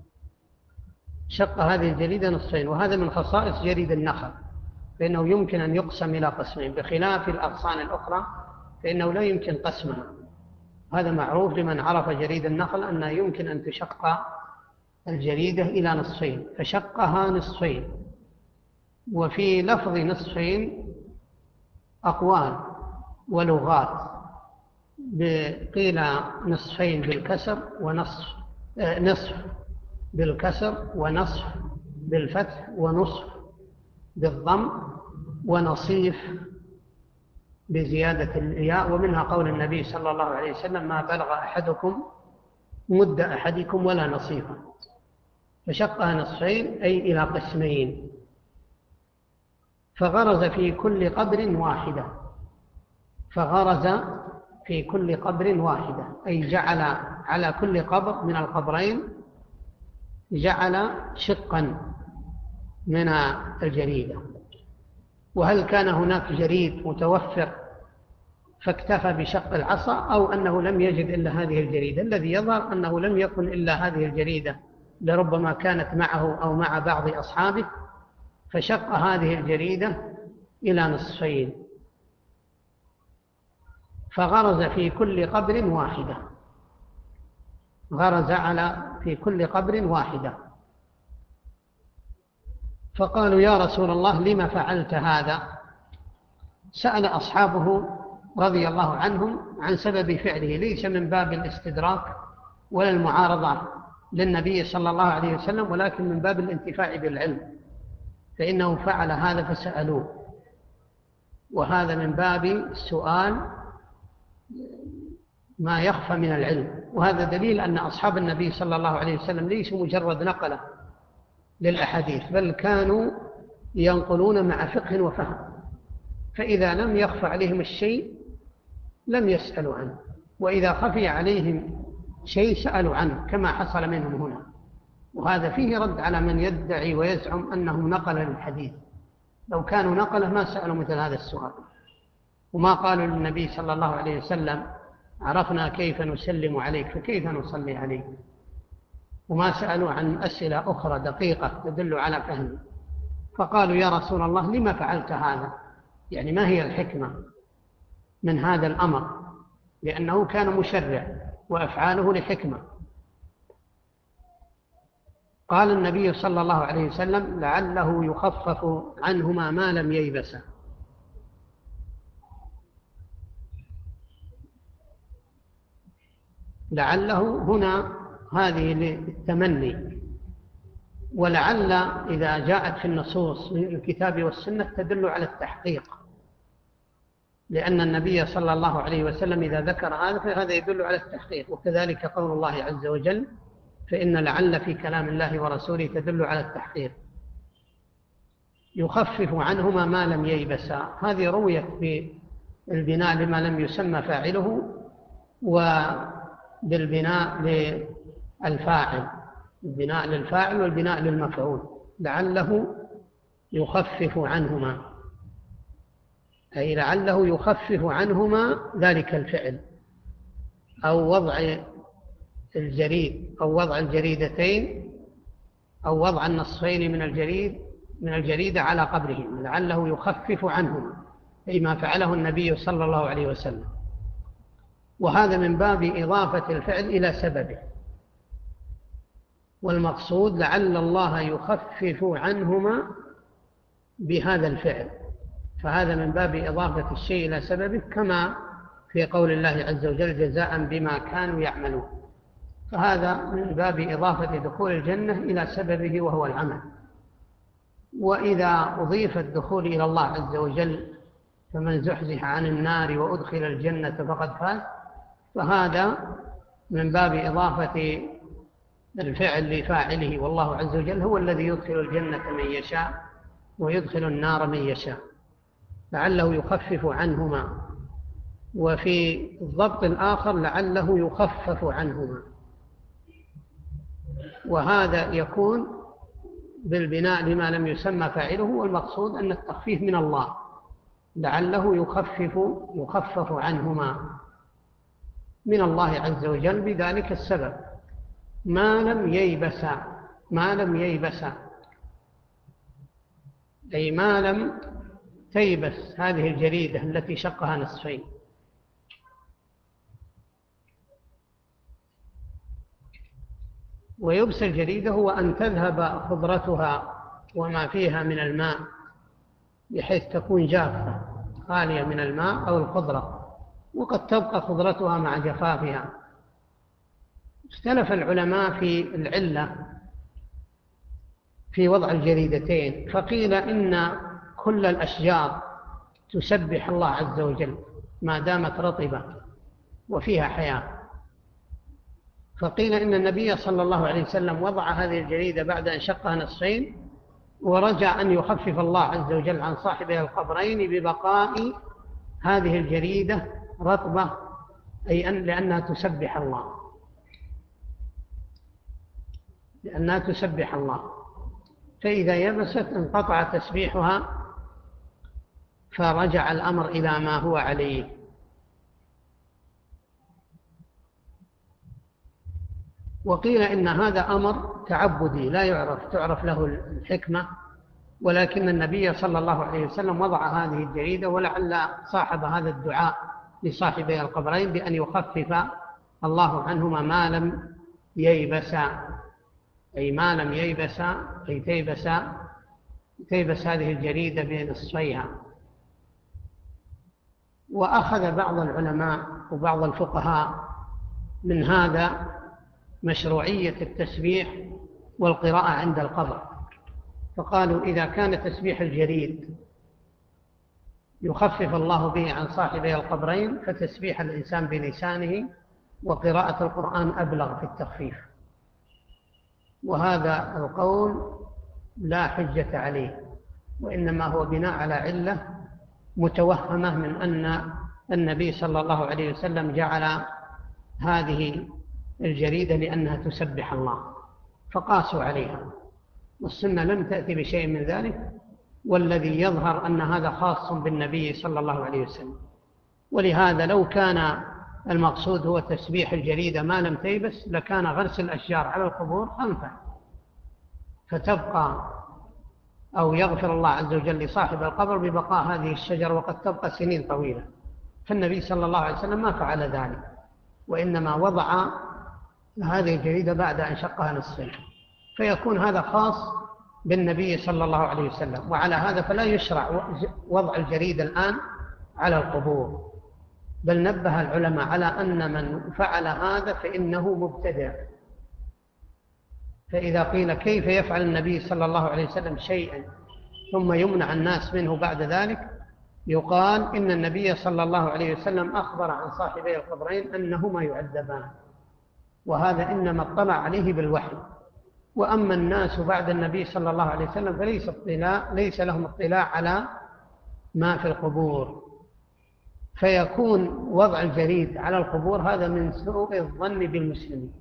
شق هذه الجريدة نصفين، وهذا من خصائص جريد النخل، فإنه يمكن أن يقسم إلى قسمين، بخلاف الأغصان الأخرى فإنه لا يمكن قسمها. هذا معروف لمن عرف جريد النخل أنه يمكن أن تشق الجريدة إلى نصفين، فشقها نصفين. وفي لفظ نصفين أقوال ولغات، قيل نصفين بالكسر نصف بالكسر، ونصف بالفتح، ونصف بالضم، ونصيف بزيادة الياء. ومنها قول النبي صلى الله عليه وسلم: ما بلغ أحدكم مد أحدكم ولا نصيفا. فشقها نصفين أي إلى قسمين. فغرز في كل قبر واحدة. فغرز في كل قبر واحدة أي جعل على كل قبر من القبرين جعل شقا من الجريدة. وهل كان هناك جريد متوفر فاكتفى بشق العصا، أو أنه لم يجد إلا هذه الجريدة؟ الذي يظهر أنه لم يكن إلا هذه الجريدة، لربما كانت معه أو مع بعض أصحابه، فشق هذه الجريدة إلى نصفين. فغرز في كل قبر واحدة، غرز في كل قبر واحدة. فقالوا: يا رسول الله لما فعلت هذا؟ سأل أصحابه رضي الله عنهم عن سبب فعله، ليس من باب الاستدراك ولا المعارضة للنبي صلى الله عليه وسلم، ولكن من باب الانتفاع بالعلم، فإنه فعل هذا فسألوه، وهذا من باب السؤال ما يخفى من العلم. وهذا دليل أن أصحاب النبي صلى الله عليه وسلم ليسوا مجرد نقلة للأحاديث، بل كانوا ينقلون مع فقه وفهم، فإذا لم يخفى عليهم الشيء لم يسألوا عنه، وإذا خفي عليهم شيء سألوا عنه، كما حصل منهم هنا. وهذا فيه رد على من يدعي ويزعم أنه نقل للحديث. لو كانوا نقله ما سألوا مثل هذا السؤال، وما قالوا للنبي صلى الله عليه وسلم: عرفنا كيف نسلم عليك فكيف نصلي عليك. وما سألوا عن أسئلة أخرى دقيقة تدل على فهم. فقالوا: يا رسول الله لما فعلت هذا؟ يعني ما هي الحكمة من هذا الأمر؟ لأنه كان مشرع وأفعاله لحكمة. قال النبي صلى الله عليه وسلم: لعله يخفف عنهما ما لم ييبسا. لعله هنا هذه للتمني، ولعل إذا جاءت في النصوص من الكتاب والسنة تدل على التحقيق، لأن النبي صلى الله عليه وسلم إذا ذكر هذا فهذا يدل على التحقيق. وكذلك قول الله عز وجل: فإن لعل في كلام الله ورسوله تدل على التحقيق. يخفف عنهما ما لم ييبسا، هذه رويت بالبناء لما لم يسمى فاعله، وبالبناء للفاعل، البناء للفاعل والبناء للمفعول، لعله يخفف عنهما. أي لعله يخفف عنهما ذلك الفعل، أو وضع الجريد أو وضع الجريدتين أو وضع النصفين من الجريدة على قبرهم، لعله يخفف عنهما، أي ما فعله النبي صلى الله عليه وسلم. وهذا من باب إضافة الفعل إلى سببه، والمقصود لعل الله يخفف عنهما بهذا الفعل، فهذا من باب إضافة الشيء إلى سببه، كما في قول الله عز وجل جزاء بما كانوا يعملون، فهذا من باب إضافة دخول الجنة إلى سببه وهو العمل. وإذا أضيف الدخول إلى الله عز وجل فمن زحزح عن النار وأدخل الجنة فقد فاز، فهذا من باب إضافة الفعل لفاعله، والله عز وجل هو الذي يدخل الجنة من يشاء ويدخل النار من يشاء، لعله يخفف عنهما. وفي الضبط الآخر لعله يخفف عنهما، وهذا يكون بالبناء لما لم يسمى فاعله، والمقصود أن التخفيف من الله، لعله يخفف عنهما من الله عز وجل بذلك السبب ما لم ييبس أي ما لم تيبس هذه الجريدة التي شقها نصفين. ويبس الجريدة هو أن تذهب خضرتها وما فيها من الماء بحيث تكون جافة خالية من الماء أو الخضرة، وقد تبقى خضرتها مع جفافها. اختلف العلماء في العلة في وضع الجريدتين، فقيل إن كل الأشجار تسبح الله عز وجل ما دامت رطبة وفيها حياة، فقيل إن النبي صلى الله عليه وسلم وضع هذه الجريدة بعد أن شقها نصفين، ورجى أن يخفف الله عز وجل عن صاحبها القبرين ببقاء هذه الجريدة رطبة، أي لأنها تسبح الله، فإذا يبست انقطع تسبيحها فرجع الأمر إلى ما هو عليه. وقيل إن هذا أمر تعبدي لا تعرف له الحكمة، ولكن النبي صلى الله عليه وسلم وضع هذه الجريدة ولعل صاحب هذا الدعاء لصاحبي القبرين بأن يخفف الله عنهما ما لم ييبس، أي ما لم ييبس أي تيبس هذه الجريدة بنصفيها. وأخذ بعض العلماء وبعض الفقهاء من هذا مشروعية التسبيح والقراءة عند القبر، فقالوا إذا كان تسبيح الجريد يخفف الله به عن صاحبي القبرين، فتسبيح الإنسان بلسانه وقراءة القرآن أبلغ في التخفيف. وهذا القول لا حجة عليه، وإنما هو بناء على علة متوهمة من أن النبي صلى الله عليه وسلم جعل هذه الجريدة لأنها تسبح الله فقاسوا عليها، والسنة لم تأتي بشيء من ذلك، والذي يظهر أن هذا خاص بالنبي صلى الله عليه وسلم. ولهذا لو كان المقصود هو تسبيح الجريدة ما لم تيبس لكان غرس الأشجار على القبور أنفع، فتبقى أو يغفر الله عز وجل لصاحب القبر ببقاء هذه الشجرة وقد تبقى سنين طويلة. فالنبي صلى الله عليه وسلم ما فعل ذلك، وإنما وضع هذه الجريدة بعد أن شقها نصفين، فيكون هذا خاص بالنبي صلى الله عليه وسلم. وعلى هذا فلا يشرع وضع الجريدة الآن على القبور، بل نبه العلماء على أن من فعل هذا فإنه مبتدع. فإذا قيل كيف يفعل النبي صلى الله عليه وسلم شيئا ثم يمنع الناس منه بعد ذلك، يقال إن النبي صلى الله عليه وسلم أخبر عن صاحبي القبرين أنهما يعذبان، وهذا إنما اطلع عليه بالوحي. وأما الناس بعد النبي صلى الله عليه وسلم فليس لهم اطلاع على ما في القبور، فيكون وضع الجريد على القبور هذا من سوء الظن بالمسلمين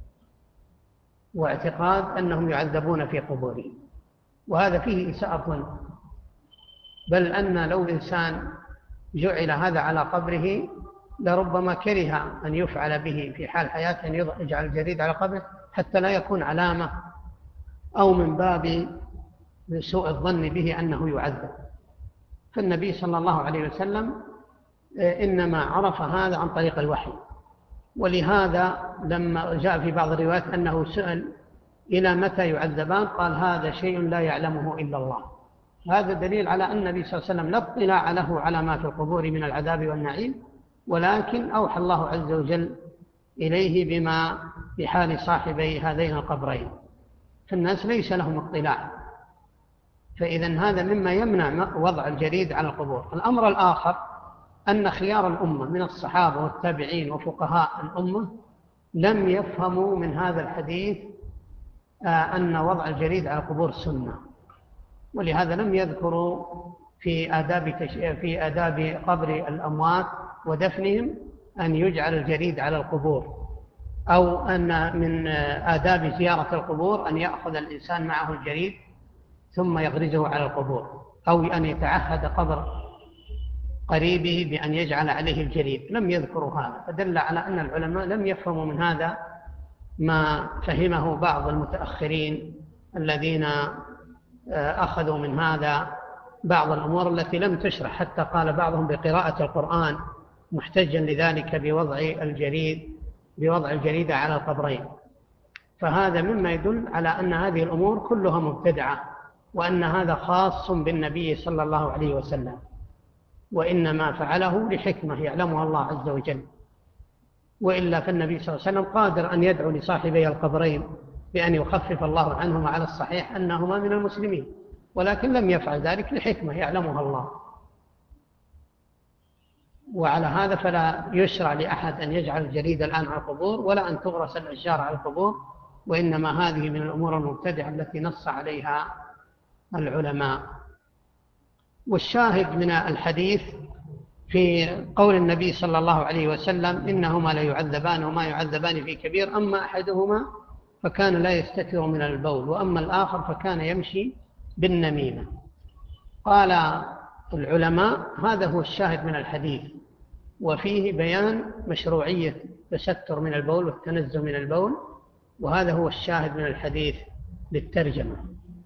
واعتقاد أنهم يعذبون في قبورهم، وهذا فيه إساءة ظن. بل أن لو إنسان جعل هذا على قبره لربما كره أن يفعل به في حال حياته، أن يجعل الجريد على قبره حتى لا يكون علامة، أو من باب سوء الظن به أنه يعذب. فالنبي صلى الله عليه وسلم إنما عرف هذا عن طريق الوحي، ولهذا لما جاء في بعض الروايات أنه سئل إلى متى يعذبان قال هذا شيء لا يعلمه إلا الله. هذا دليل على أن النبي صلى الله عليه وسلم لا اطلاع له على ما في القبور من العذاب والنعيم، ولكن أوحى الله عز وجل إليه بما بحال صاحبي هذين القبرين، فالناس ليس لهم اطلاع. فإذا هذا مما يمنع وضع الجريد على القبور. الأمر الآخر أن خيار الأمة من الصحابة والتابعين وفقهاء الأمة لم يفهموا من هذا الحديث أن وضع الجريد على القبور سنة، ولهذا لم يذكروا في آداب قبر الأموات ودفنهم أن يجعل الجريد على القبور، أو أن من آداب زيارة القبور أن يأخذ الإنسان معه الجريد ثم يغرزه على القبور، أو أن يتعهد قبر قريبه بأن يجعل عليه الجريد. لم يذكروا هذا، فدل على أن العلماء لم يفهموا من هذا ما فهمه بعض المتأخرين الذين أخذوا من هذا بعض الأمور التي لم تشرح، حتى قال بعضهم بقراءة القرآن محتجا لذلك بوضع الجريدة على القبرين. فهذا مما يدل على أن هذه الأمور كلها مبتدعة، وأن هذا خاص بالنبي صلى الله عليه وسلم، وإنما فعله لحكمة يعلمها الله عز وجل، وإلا فالنبي صلى الله عليه وسلم قادر أن يدعو لصاحبي القبرين بأن يخفف الله عنهما، على الصحيح أنهما من المسلمين، ولكن لم يفعل ذلك لحكمة يعلمها الله. وعلى هذا فلا يشرع لأحد أن يجعل الجريد الآن على القبور، ولا أن تغرس الأشجار على القبور، وإنما هذه من الأمور المبتدعة التي نص عليها العلماء. والشاهد من الحديث في قول النبي صلى الله عليه وسلم إنهما لا يعذبان وما يعذبان في كبير، أما أحدهما فكان لا يستتر من البول، وأما الآخر فكان يمشي بالنميمة. قال العلماء هذا هو الشاهد من الحديث، وفيه بيان مشروعية التستر من البول والتنزه من البول، وهذا هو الشاهد من الحديث للترجمة.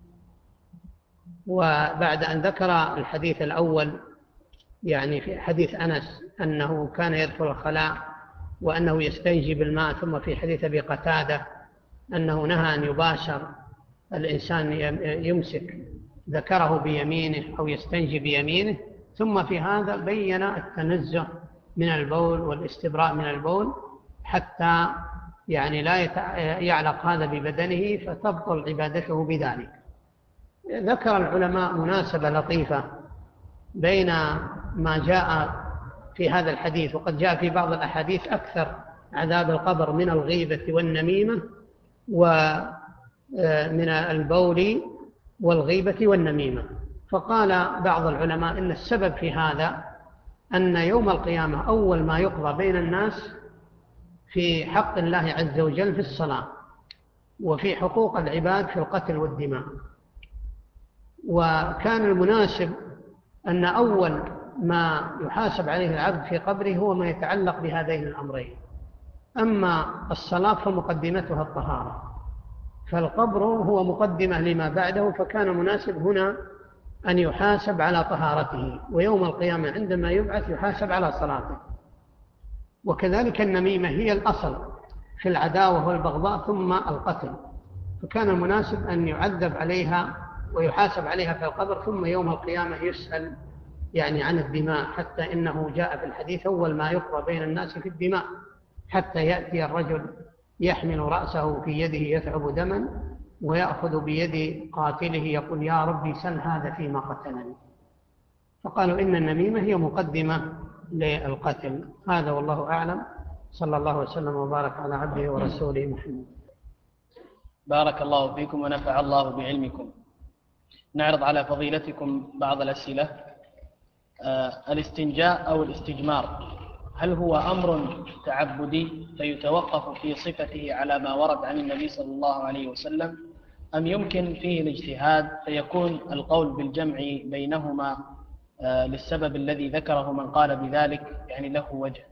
وبعد أن ذكر الحديث الأول يعني في حديث أنس أنه كان يدخل الخلاء وأنه يستنجي بالماء، ثم في حديث أبي قتادة أنه نهى أن يباشر الإنسان يمسك ذكره بيمينه أو يستنجي بيمينه، ثم في هذا بين التنزه من البول والاستبراء من البول حتى يعني لا يعلق هذا ببدنه فتبطل عبادته بذلك. ذكر العلماء مناسبة لطيفة بين ما جاء في هذا الحديث، وقد جاء في بعض الأحاديث أكثر عذاب القبر من الغيبة والنميمة ومن البول والغيبة والنميمة. فقال بعض العلماء إن السبب في هذا أن يوم القيامة أول ما يقضى بين الناس في حق الله عز وجل في الصلاة، وفي حقوق العباد في القتل والدماء، وكان المناسب أن أول ما يحاسب عليه العبد في قبره هو ما يتعلق بهذين الأمرين. أما الصلاة فمقدمتها الطهارة، فالقبر هو مقدمة لما بعده، فكان مناسب هنا أن يحاسب على طهارته، ويوم القيامة عندما يبعث يحاسب على صلاته. وكذلك النميمة هي الأصل في العداوة والبغضاء ثم القتل، فكان المناسب أن يعذب عليها ويحاسب عليها في القبر، ثم يوم القيامة يسأل يعني عن الدماء، حتى إنه جاء في الحديث أول ما يقضى بين الناس في الدماء، حتى يأتي الرجل يحمل رأسه في يده يثعب دما ويأخذ بيد قاتله يقول يا ربي سل هذا فيما قتلني. فقالوا إن النميمة هي مقدمة للقتل. هذا والله أعلم، صلى الله وسلم وبارك على عبده ورسوله محمد. بارك الله فيكم ونفع الله بعلمكم. نعرض على فضيلتكم بعض الأسئلة. الاستنجاء أو الاستجمار هل هو أمر تعبدي فيتوقف في صفته على ما ورد عن النبي صلى الله عليه وسلم، أم يمكن فيه الاجتهاد فيكون القول بالجمع بينهما للسبب الذي ذكره من قال بذلك يعني له وجه؟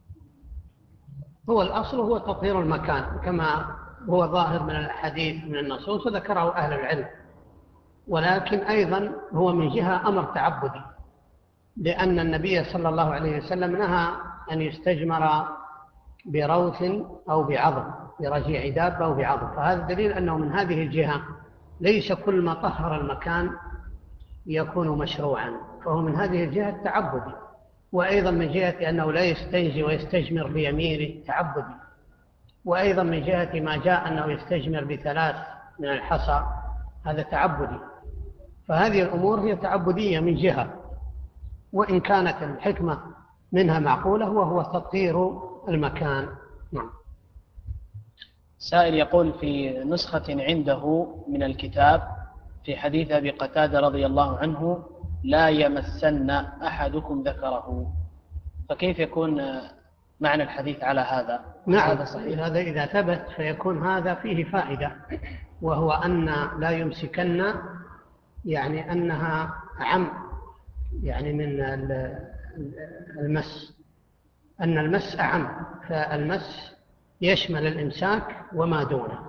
هو الأصل هو تطهير المكان كما هو ظاهر من الحديث من النصوص وذكره أهل العلم، ولكن أيضا هو من جهة أمر تعبدي، لأن النبي صلى الله عليه وسلم نهى أن يستجمر بروث أو بعظم، برجيع دابة أو بعظم، فهذا دليل أنه من هذه الجهة ليس كل ما طهر المكان يكون مشروعا، فهو من هذه الجهة التعبدي. وأيضا من جهة أنه لا يستنجي ويستجمر بيمينه تعبدي، وأيضا من جهة ما جاء أنه يستجمر ب3 من الحصى هذا تعبدي. فهذه الأمور هي تعبدية من جهة، وإن كانت الحكمة منها معقولة وهو تطهير المكان. نعم. سائل يقول في نسخة عنده من الكتاب في حديث أبي قتادة رضي الله عنه لا يمسن أحدكم ذكره، فكيف يكون معنى الحديث على هذا؟ نعم، هذا صحيح؟ هذا إذا ثبت فيكون هذا فيه فائدة، وهو أن لا يمسكن يعني أنها عم يعني من المس، أن المس أعم، فالمس يشمل الإمساك وما دونه،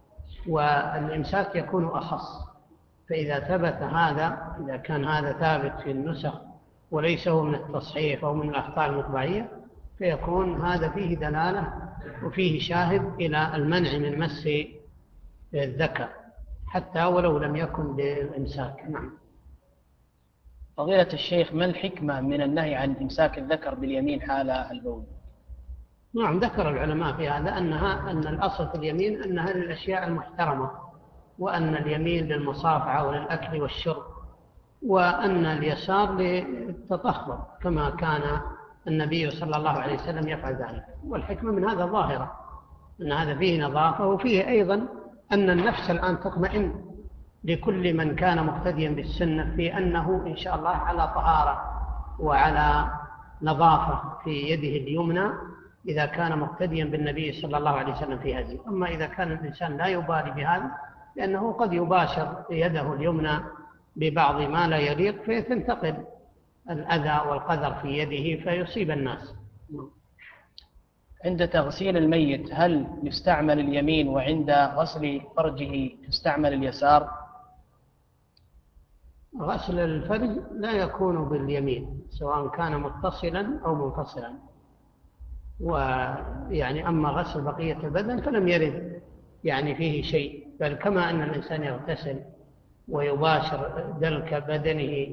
والإمساك يكون أخص. فإذا ثبت هذا، إذا كان هذا ثابت في النسخ وليس هو من التصحيح أو من الأخطاء المطبعية، فيكون هذا فيه دلالة وفيه شاهد إلى المنع من مس الذكر حتى ولو لم يكن بالإمساك. نعم. فضيلة الشيخ، ما الحكمة من النهي عن إمساك الذكر باليمين حال البول؟ نعم، ذكر العلماء في هذا أن الأصل في اليمين أنها للأشياء المحترمة، وأن اليمين للمصافحة وللأكل والشرب، وأن اليسار للتطهر كما كان النبي صلى الله عليه وسلم يفعل ذلك. والحكمة من هذا ظاهرة، أن هذا فيه نظافة، وفيه أيضا أن النفس الآن تطمئن لكل من كان مقتديا بالسنة في أنه إن شاء الله على طهارة وعلى نظافة في يده اليمنى إذا كان مقتديا بالنبي صلى الله عليه وسلم في هذه. أما إذا كان الإنسان لا يبالي بهذا، لأنه قد يباشر يده اليمنى ببعض ما لا يليق فتنتقل الأذى والقذر في يده فيصيب الناس. عند تغسيل الميت هل يستعمل اليمين، وعند غسل فرجه تستعمل اليسار؟ غسل الفرج لا يكون باليمين سواء كان متصلا أو منفصلا، ويعني أما غسل بقية البدن فلم يرد يعني فيه شيء، بل كما أن الإنسان يغتسل ويباشر دلك بدنه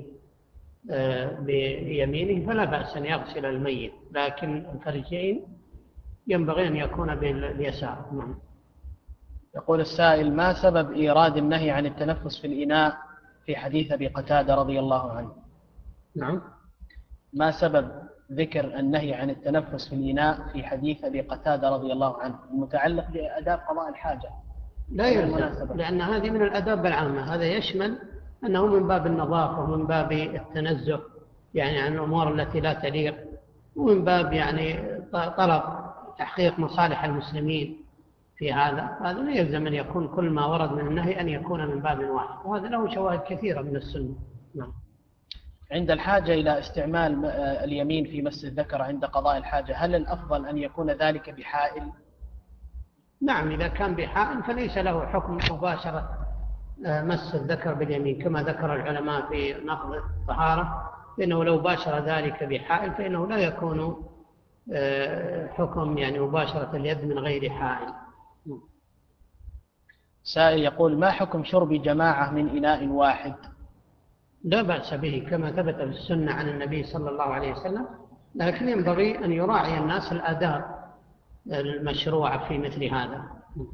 بيمينه فلا بأس أن يغسل الميت، لكن الفرجين ينبغي أن يكون باليسار. نعم. يقول السائل: ما سبب إيراد النهي عن التنفس في الإناء في حديث أبي قتادة رضي الله عنه؟ نعم. ما سبب ذكر النهي عن التنفس في الإناء في حديث أبي قتادة رضي الله عنه المتعلق بآداب قضاء الحاجة؟ لا يلزم، لأن هذه من الآداب العامة، هذا يشمل أنه من باب النظافة ومن باب التنزه يعني عن الأمور التي لا تليق، ومن باب يعني طلب تحقيق مصالح المسلمين في هذا لا يلزم أن يكون كل ما ورد من النهي أن يكون من باب واحد، وهذا له شواهد كثيرة من السنة. نعم. عند الحاجة إلى استعمال اليمين في مس الذكر عند قضاء الحاجة، هل الأفضل أن يكون ذلك بحائل؟ نعم، إذا كان بحائل فليس له حكم مباشرة مس الذكر باليمين كما ذكر العلماء في نقض الطهارة، لأنه لو باشر ذلك بحائل فإنه لا يكون حكم يعني مباشرة اليد من غير حائل. سائل يقول: ما حكم شرب جماعة من إناء واحد؟ لا بأس به كما ثبت في السنة عن النبي صلى الله عليه وسلم، لكن ينبغي أن يراعي الناس الآداب المشروعة في مثل هذا.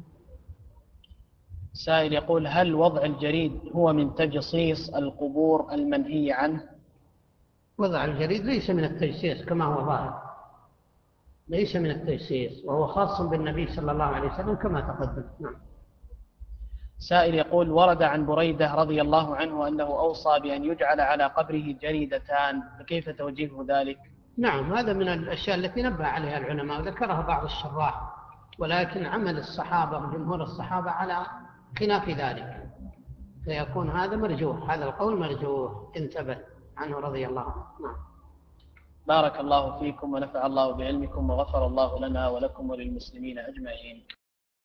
سائل يقول: هل وضع الجريد هو من تجصيص القبور المنهي عنه؟ وضع الجريد ليس من التجسيس كما هو ظاهر، ليس من التجسيس، وهو خاص بالنبي صلى الله عليه وسلم كما تقدم. نعم. سائل يقول: ورد عن بريدة رضي الله عنه أنه أوصى بأن يجعل على قبره جريدتان، فكيف توجيه ذلك؟ نعم، هذا من الأشياء التي نبه عليها العلماء وذكرها بعض الشراح، ولكن عمل الصحابة وجمهور الصحابة على خلاف ذلك، فيكون هذا مرجوح، هذا القول مرجوح إن ثبت عنه رضي الله عنه. نعم. بارك الله فيكم ونفع الله بعلمكم وغفر الله لنا ولكم وللمسلمين أجمعين.